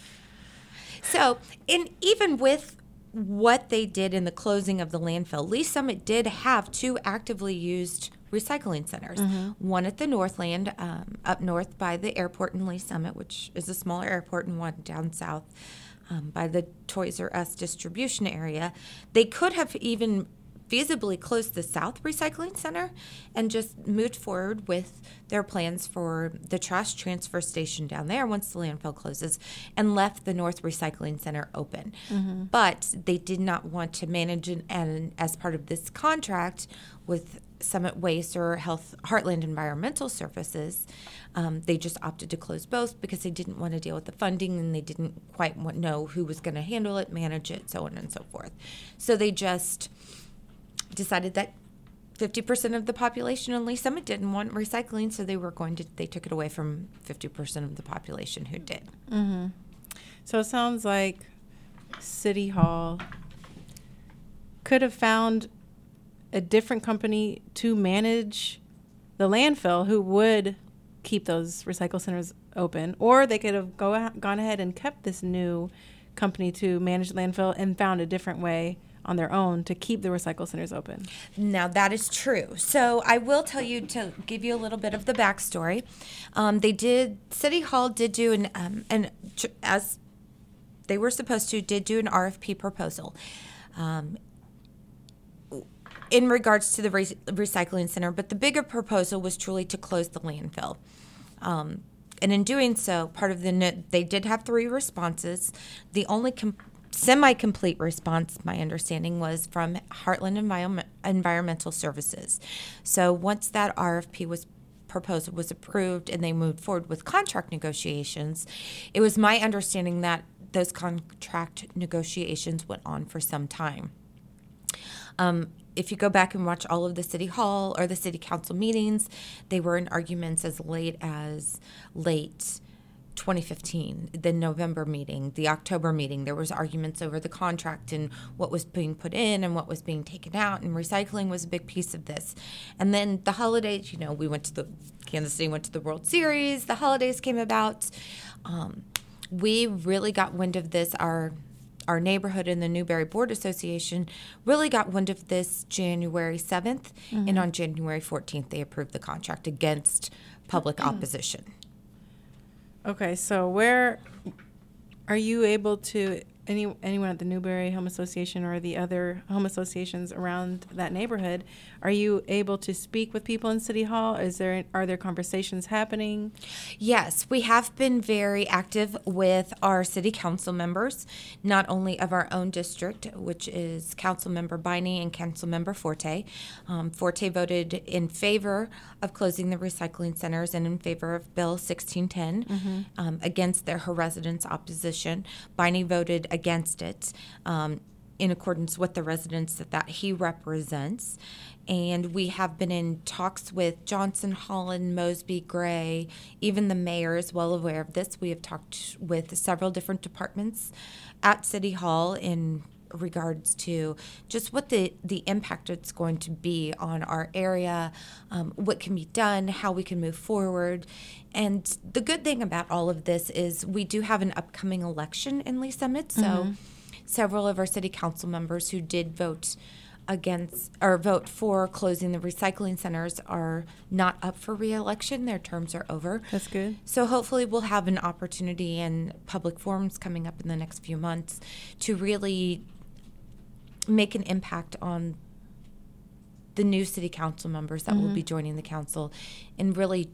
So, and even with what they did in the closing of the landfill, Lee Summit did have two actively used recycling centers. Mhm. One at the Northland, um, up north by the airport in Lee Summit, which is a smaller airport, and one down south um, by the Toys R Us distribution area. They could have even feasibly closed the South Recycling Center and just moved forward with their plans for the trash transfer station down there once the landfill closes, and left the North Recycling Center open. Mm-hmm. But they did not want to manage it, and as part of this contract with Summit Waste or Health Heartland Environmental Services, um, they just opted to close both because they didn't want to deal with the funding, and they didn't quite want, know who was going to handle it, manage it, so on and so forth. So they just decided that fifty percent of the population in Lee Summit didn't want recycling, so they were going to, they took it away from fifty percent of the population who did. Mm-hmm. So it sounds like City Hall could have found a different company to manage the landfill who would keep those recycle centers open, or they could have go, gone ahead and kept this new company to manage the landfill and found a different way on their own to keep the recycle centers open. Now, that is true. So I will tell you, to give you a little bit of the backstory. Um, they did, City Hall did do an, um, an, as they were supposed to, did do an R F P proposal um, in regards to the re- recycling center, but the bigger proposal was truly to close the landfill. Um, and in doing so, part of the, they did have three responses. The only com- semi-complete response, my understanding, was from Heartland Envi- Environmental Services. So once that R F P was proposal was approved and they moved forward with contract negotiations, it was my understanding that those contract negotiations went on for some time. Um, if you go back and watch all of the City Hall or the City Council meetings, they were in arguments as late as late twenty fifteen, the November meeting, the October meeting. There was arguments over the contract and what was being put in and what was being taken out, and recycling was a big piece of this. And then the holidays, you know, we went to the, Kansas City went to the World Series, the holidays came about. Um, we really got wind of this, our our neighborhood and the Newberry Board Association really got wind of this January seventh, mm-hmm. and on January fourteenth they approved the contract against public mm-hmm. opposition. Okay, so where are you able to, any anyone at the Newberry Home Association or the other home associations around that neighborhood, are you able to speak with people in City Hall? Is there are there conversations happening? Yes, we have been very active with our city council members, not only of our own district, which is Council Member Biney and Council Member Forte. Um, Forte voted in favor of closing the recycling centers and in favor of Bill sixteen ten, mm-hmm. um, against their her residents' opposition. Biney voted against it um, in accordance with the residents that, that he represents. And we have been in talks with Johnson, Holland, Mosby, Gray, even the mayor is well aware of this. We have talked with several different departments at City Hall in regards to just what the, the impact it's going to be on our area, um, what can be done, how we can move forward. And the good thing about all of this is we do have an upcoming election in Lee Summit, so mm-hmm. several of our city council members who did vote against or vote for closing the recycling centers are not up for re-election. Their terms are over. That's good. So hopefully we'll have an opportunity in public forums coming up in the next few months to really make an impact on the new city council members that mm-hmm. will be joining the council, and really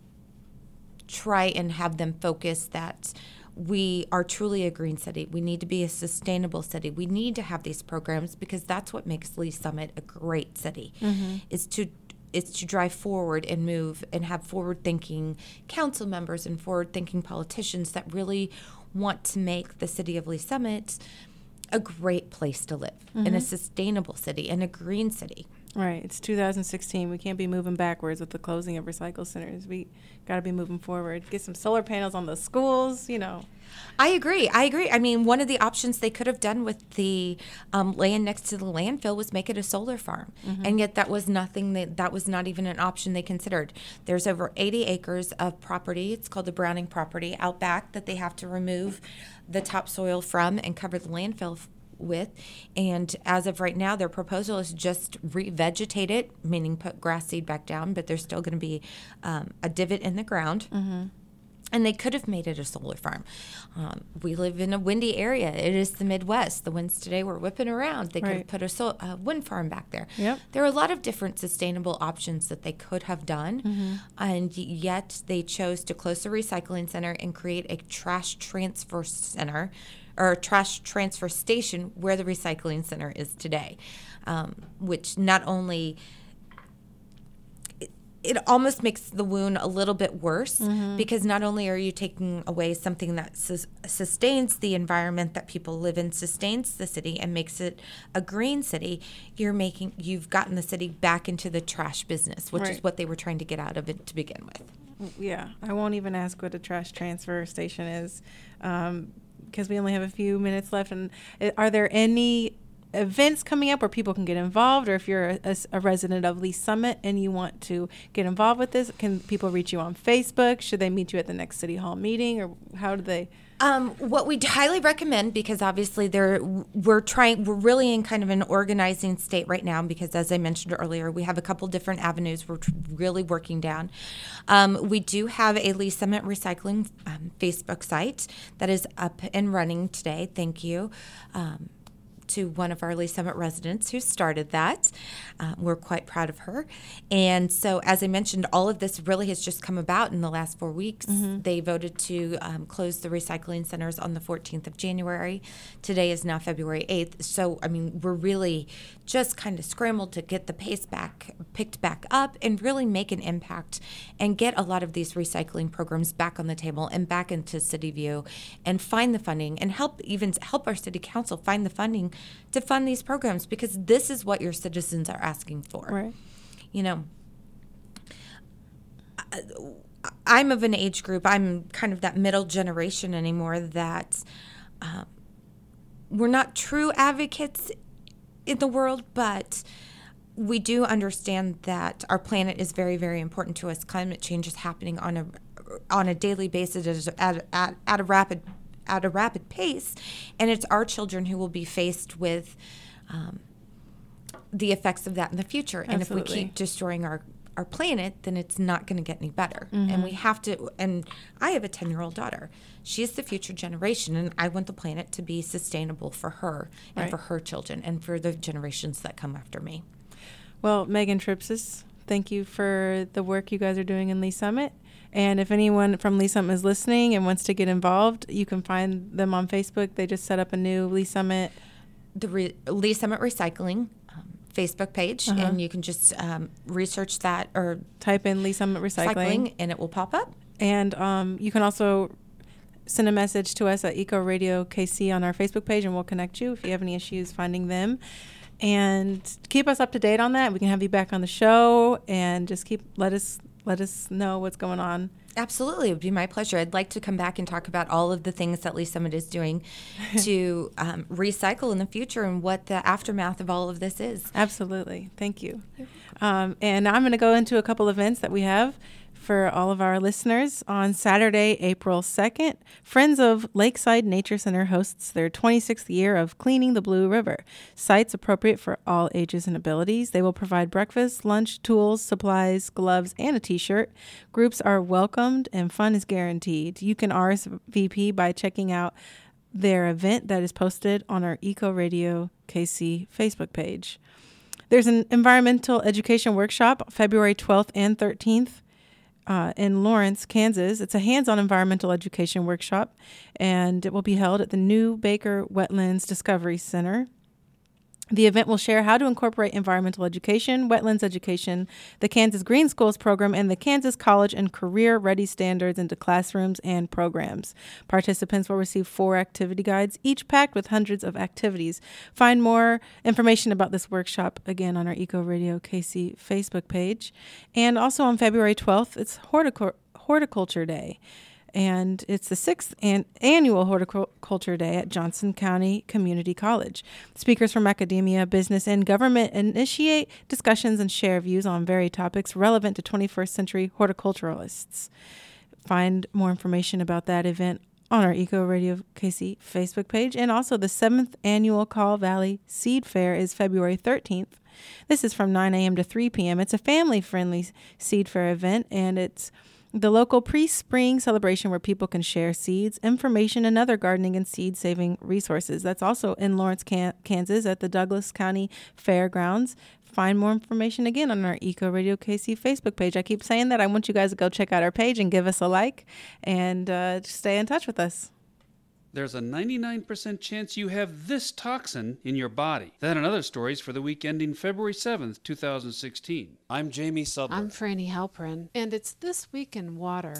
try and have them focus that we are truly a green city. We need to be a sustainable city. We need to have these programs because that's what makes Lee Summit a great city. Mm-hmm. Is to is to drive forward and move and have forward-thinking council members and forward-thinking politicians that really want to make the city of Lee Summit a great place to live, mm-hmm. and a sustainable city and a green city. Right. It's two thousand sixteen. We can't be moving backwards with the closing of recycle centers. We got to be moving forward. Get some solar panels on the schools, you know. I agree. I agree. I mean, one of the options they could have done with the um, land next to the landfill was make it a solar farm. Mm-hmm. And yet that was nothing, that, that was not even an option they considered. There's over eighty acres of property. It's called the Browning property out back that they have to remove the topsoil from and cover the landfill f- with. And as of right now, their proposal is just revegetate it, meaning put grass seed back down, but there's still going to be um, a divot in the ground. Mm-hmm. And they could have made it a solar farm. Um, we live in a windy area. It is the Midwest. The winds today were whipping around. They could right. have put a sol- uh, wind farm back there. Yep. There are a lot of different sustainable options that they could have done, mm-hmm. and yet they chose to close the recycling center and create a trash transfer center or a trash transfer station where the recycling center is today, um, which not only... it almost makes the wound a little bit worse, mm-hmm. because not only are you taking away something that sus- sustains the environment that people live in, sustains the city, and makes it a green city, you're making you've gotten the city back into the trash business, which right. is what they were trying to get out of it to begin with. Yeah, I won't even ask what a trash transfer station is, um, because we only have a few minutes left. And are there any events coming up where people can get involved, or if you're a, a, a resident of Lee Summit and you want to get involved with this, can people reach you on Facebook? Should they meet you at the next City Hall meeting, or how do they? Um, what we highly recommend, because obviously there we're trying, we're really in kind of an organizing state right now, because as I mentioned earlier, we have a couple different avenues we're really working down. Um, we do have a Lee Summit Recycling um, Facebook site that is up and running today. Thank you. Um, to one of our Lee Summit residents who started that. Uh, we're quite proud of her. And so, as I mentioned, all of this really has just come about in the last four weeks. Mm-hmm. They voted to um, close the recycling centers on the fourteenth of January. Today is now February eighth. So, I mean, we're really just kind of scrambled to get the pace back, picked back up, and really make an impact and get a lot of these recycling programs back on the table and back into City View and find the funding and help even help our city council find the funding to fund these programs, because this is what your citizens are asking for. Right. You know, I'm of an age group, I'm kind of that middle generation anymore, that um, we're not true advocates in the world, but we do understand that our planet is very, very important to us. Climate change is happening on a on a daily basis at, at, at a rapid at a rapid pace, and it's our children who will be faced with um, the effects of that in the future. And Absolutely. If we keep destroying our, our planet, then it's not going to get any better. Mm-hmm. And we have to, and I have a ten-year-old daughter. She is the future generation, and I want the planet to be sustainable for her and right. for her children and for the generations that come after me. Well, Megan Tripsis, thank you for the work you guys are doing in Lee Summit. And if anyone from Lee Summit is listening and wants to get involved, you can find them on Facebook. They just set up a new Lee Summit. The Re- Lee Summit Recycling um, Facebook page, Uh-huh. and you can just um, research that or type in Lee Summit Recycling, Recycling, and it will pop up. And um, you can also send a message to us at Eco Radio K C on our Facebook page, and we'll connect you if you have any issues finding them. And keep us up to date on that. We can have you back on the show, and just keep let us let us know what's going on. Absolutely. It would be my pleasure. I'd like to come back and talk about all of the things that Lee Summit is doing to um, recycle in the future and what the aftermath of all of this is. Absolutely. Thank you. Um, and now I'm going to go into a couple events that we have for all of our listeners. On Saturday, April second, Friends of Lakeside Nature Center hosts their twenty-sixth year of Cleaning the Blue River. Sites appropriate for all ages and abilities. They will provide breakfast, lunch, tools, supplies, gloves, and a t-shirt. Groups are welcomed and fun is guaranteed. You can R S V P by checking out their event that is posted on our Eco Radio K C Facebook page. There's an environmental education workshop February twelfth and thirteenth. Uh, in Lawrence, Kansas. It's a hands-on environmental education workshop, and it will be held at the New Baker Wetlands Discovery Center. The event will share how to incorporate environmental education, wetlands education, the Kansas Green Schools program, and the Kansas College and Career Ready standards into classrooms and programs. Participants will receive four activity guides, each packed with hundreds of activities. Find more information about this workshop, again, on our Eco Radio K C Facebook page. And also on February twelfth, it's Horticul- Horticulture Day. And it's the sixth an- annual Horticulture Day at Johnson County Community College. Speakers from academia, business, and government initiate discussions and share views on varied topics relevant to twenty-first century horticulturalists. Find more information about that event on our Eco Radio K C Facebook page. And also the seventh annual Call Valley Seed Fair is February thirteenth. This is from nine a.m. to three p.m. It's a family-friendly seed fair event, and it's the local pre-spring celebration where people can share seeds, information, and other gardening and seed-saving resources. That's also in Lawrence, Kansas at the Douglas County Fairgrounds. Find more information again on our Eco Radio K C Facebook page. I keep saying that. I want you guys to go check out our page and give us a like and uh, stay in touch with us. There's a ninety-nine percent chance you have this toxin in your body. That and other stories for the week ending February seventh, two thousand sixteen. I'm Jamie Sudler. I'm Franny Halprin, and it's This Week in Water.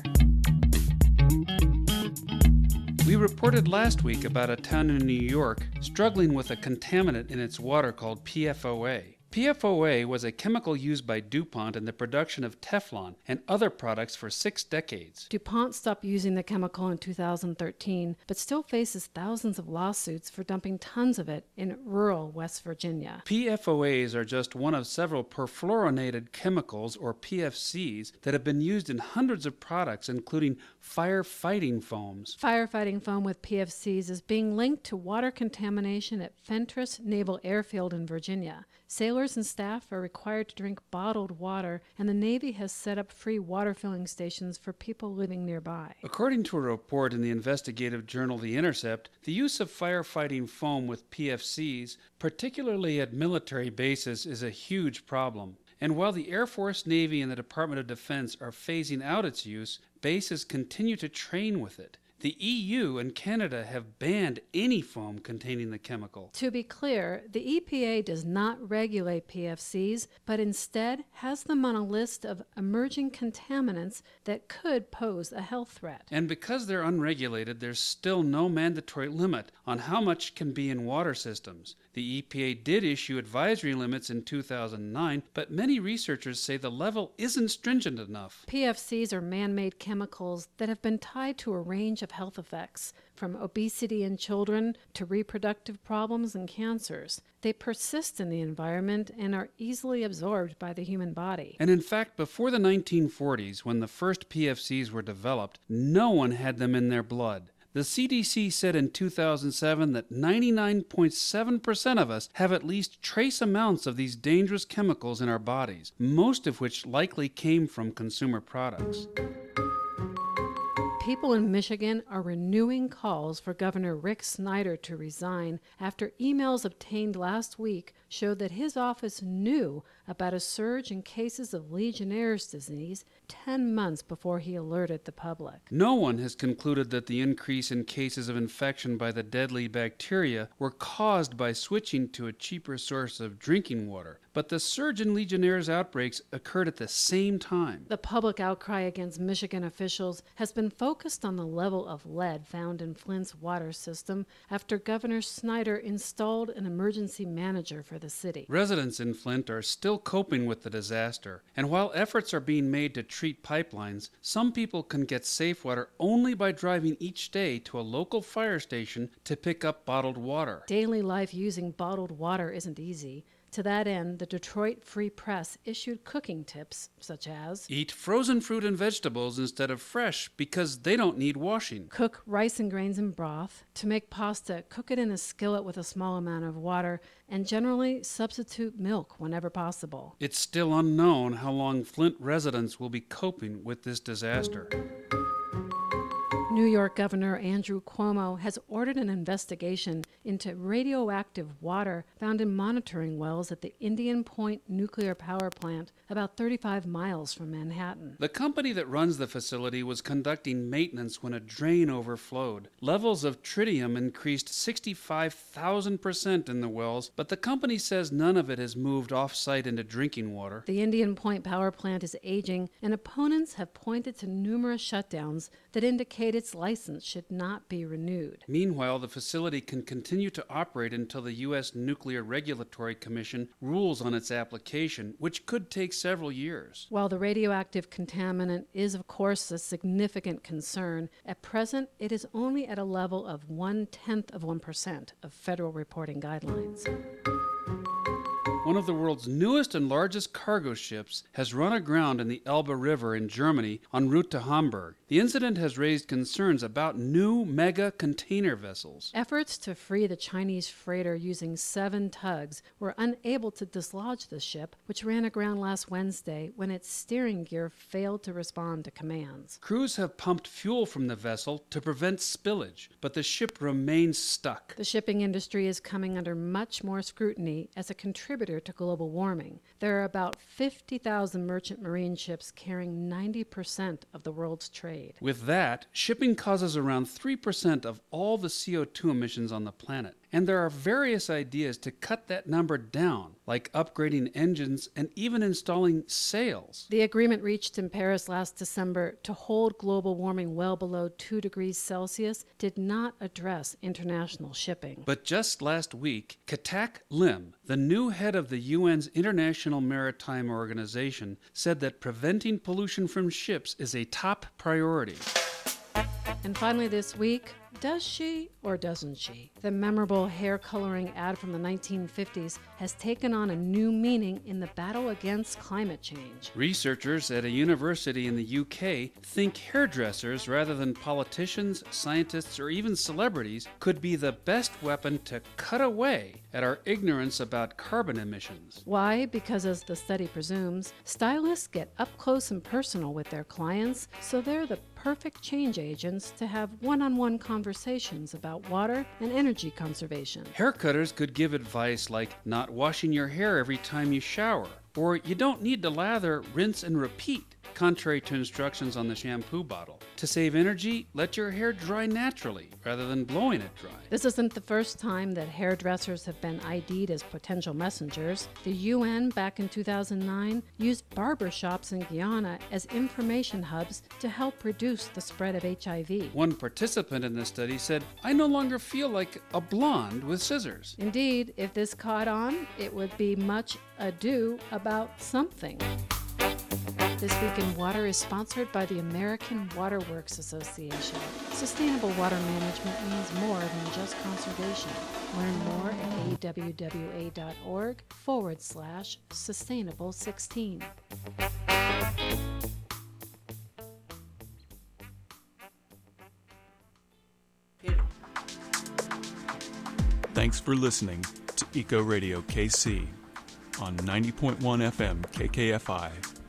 We reported last week about a town in New York struggling with a contaminant in its water called P F O A. P F O A was a chemical used by DuPont in the production of Teflon and other products for six decades. DuPont stopped using the chemical in two thousand thirteen, but still faces thousands of lawsuits for dumping tons of it in rural West Virginia. P F O As are just one of several perfluorinated chemicals, or P F Cs, that have been used in hundreds of products, including firefighting foams. Firefighting foam with P F Cs is being linked to water contamination at Fentress Naval Airfield in Virginia. Sailors and staff are required to drink bottled water, and the Navy has set up free water filling stations for people living nearby. According to a report in the investigative journal The Intercept, the use of firefighting foam with P F Cs, particularly at military bases, is a huge problem. And while the Air Force, Navy, and the Department of Defense are phasing out its use, bases continue to train with it. The E U and Canada have banned any foam containing the chemical. To be clear, the E P A does not regulate P F Cs, but instead has them on a list of emerging contaminants that could pose a health threat. And because they're unregulated, there's still no mandatory limit on how much can be in water systems. The E P A did issue advisory limits in two thousand nine, but many researchers say the level isn't stringent enough. P F Cs are man-made chemicals that have been tied to a range of health effects, from obesity in children to reproductive problems and cancers. They persist in the environment and are easily absorbed by the human body. And in fact, before the nineteen forties, when the first P F Cs were developed, no one had them in their blood. The C D C said in two thousand seven that ninety-nine point seven percent of us have at least trace amounts of these dangerous chemicals in our bodies, most of which likely came from consumer products. People in Michigan are renewing calls for Governor Rick Snyder to resign after emails obtained last week showed that his office knew about a surge in cases of Legionnaire's disease ten months before he alerted the public. No one has concluded that the increase in cases of infection by the deadly bacteria were caused by switching to a cheaper source of drinking water, but the surge in Legionnaire's outbreaks occurred at the same time. The public outcry against Michigan officials has been focused on the level of lead found in Flint's water system after Governor Snyder installed an emergency manager for the city. Residents in Flint are still coping with the disaster, and while efforts are being made to treat pipelines, some people can get safe water only by driving each day to a local fire station to pick up bottled water. Daily life using bottled water isn't easy. To that end, the Detroit Free Press issued cooking tips, such as eat frozen fruit and vegetables instead of fresh because they don't need washing. Cook rice and grains in broth. To make pasta, cook it in a skillet with a small amount of water, and generally substitute milk whenever possible. It's still unknown how long Flint residents will be coping with this disaster. New York Governor Andrew Cuomo has ordered an investigation into radioactive water found in monitoring wells at the Indian Point nuclear power plant about thirty-five miles from Manhattan. The company that runs the facility was conducting maintenance when a drain overflowed. Levels of tritium increased sixty-five thousand percent in the wells, but the company says none of it has moved off-site into drinking water. The Indian Point power plant is aging, and opponents have pointed to numerous shutdowns that indicate its license should not be renewed. Meanwhile, the facility can continue to operate until the U S Nuclear Regulatory Commission rules on its application, which could take several years. While the radioactive contaminant is, of course, a significant concern, at present it is only at a level of one-tenth of one percent of federal reporting guidelines. One of the world's newest and largest cargo ships has run aground in the Elbe River in Germany en route to Hamburg. The incident has raised concerns about new mega container vessels. Efforts to free the Chinese freighter using seven tugs were unable to dislodge the ship, which ran aground last Wednesday when its steering gear failed to respond to commands. Crews have pumped fuel from the vessel to prevent spillage, but the ship remains stuck. The shipping industry is coming under much more scrutiny as a contributor to global warming. There are about fifty thousand merchant marine ships carrying ninety percent of the world's trade. With that, shipping causes around three percent of all the C O two emissions on the planet. And there are various ideas to cut that number down, like upgrading engines and even installing sails. The agreement reached in Paris last December to hold global warming well below two degrees Celsius did not address international shipping. But just last week, Katak Lim, the new head of the U N's International Maritime Organization, said that preventing pollution from ships is a top priority. And finally this week, does she or doesn't she? The memorable hair coloring ad from the nineteen fifties has taken on a new meaning in the battle against climate change. Researchers at a university in the U K think hairdressers, rather than politicians, scientists, or even celebrities, could be the best weapon to cut away at our ignorance about carbon emissions. Why? Because as the study presumes, stylists get up close and personal with their clients, so they're the perfect change agents to have one-on-one conversations about water and energy conservation. Haircutters could give advice like not washing your hair every time you shower, or you don't need to lather, rinse, and repeat, contrary to instructions on the shampoo bottle. To save energy, let your hair dry naturally rather than blowing it dry. This isn't the first time that hairdressers have been I D'd as potential messengers. The U N, back in two thousand nine, used barbershops in Guyana as information hubs to help reduce the spread of H I V. One participant in this study said, "I no longer feel like a blonde with scissors." Indeed, if this caught on, it would be much ado about something. This Week in Water is sponsored by the American Water Works Association. Sustainable water management means more than just conservation. Learn more at awwa.org forward slash sustainable 16. Thanks for listening to Eco Radio K C on ninety point one F M K K F I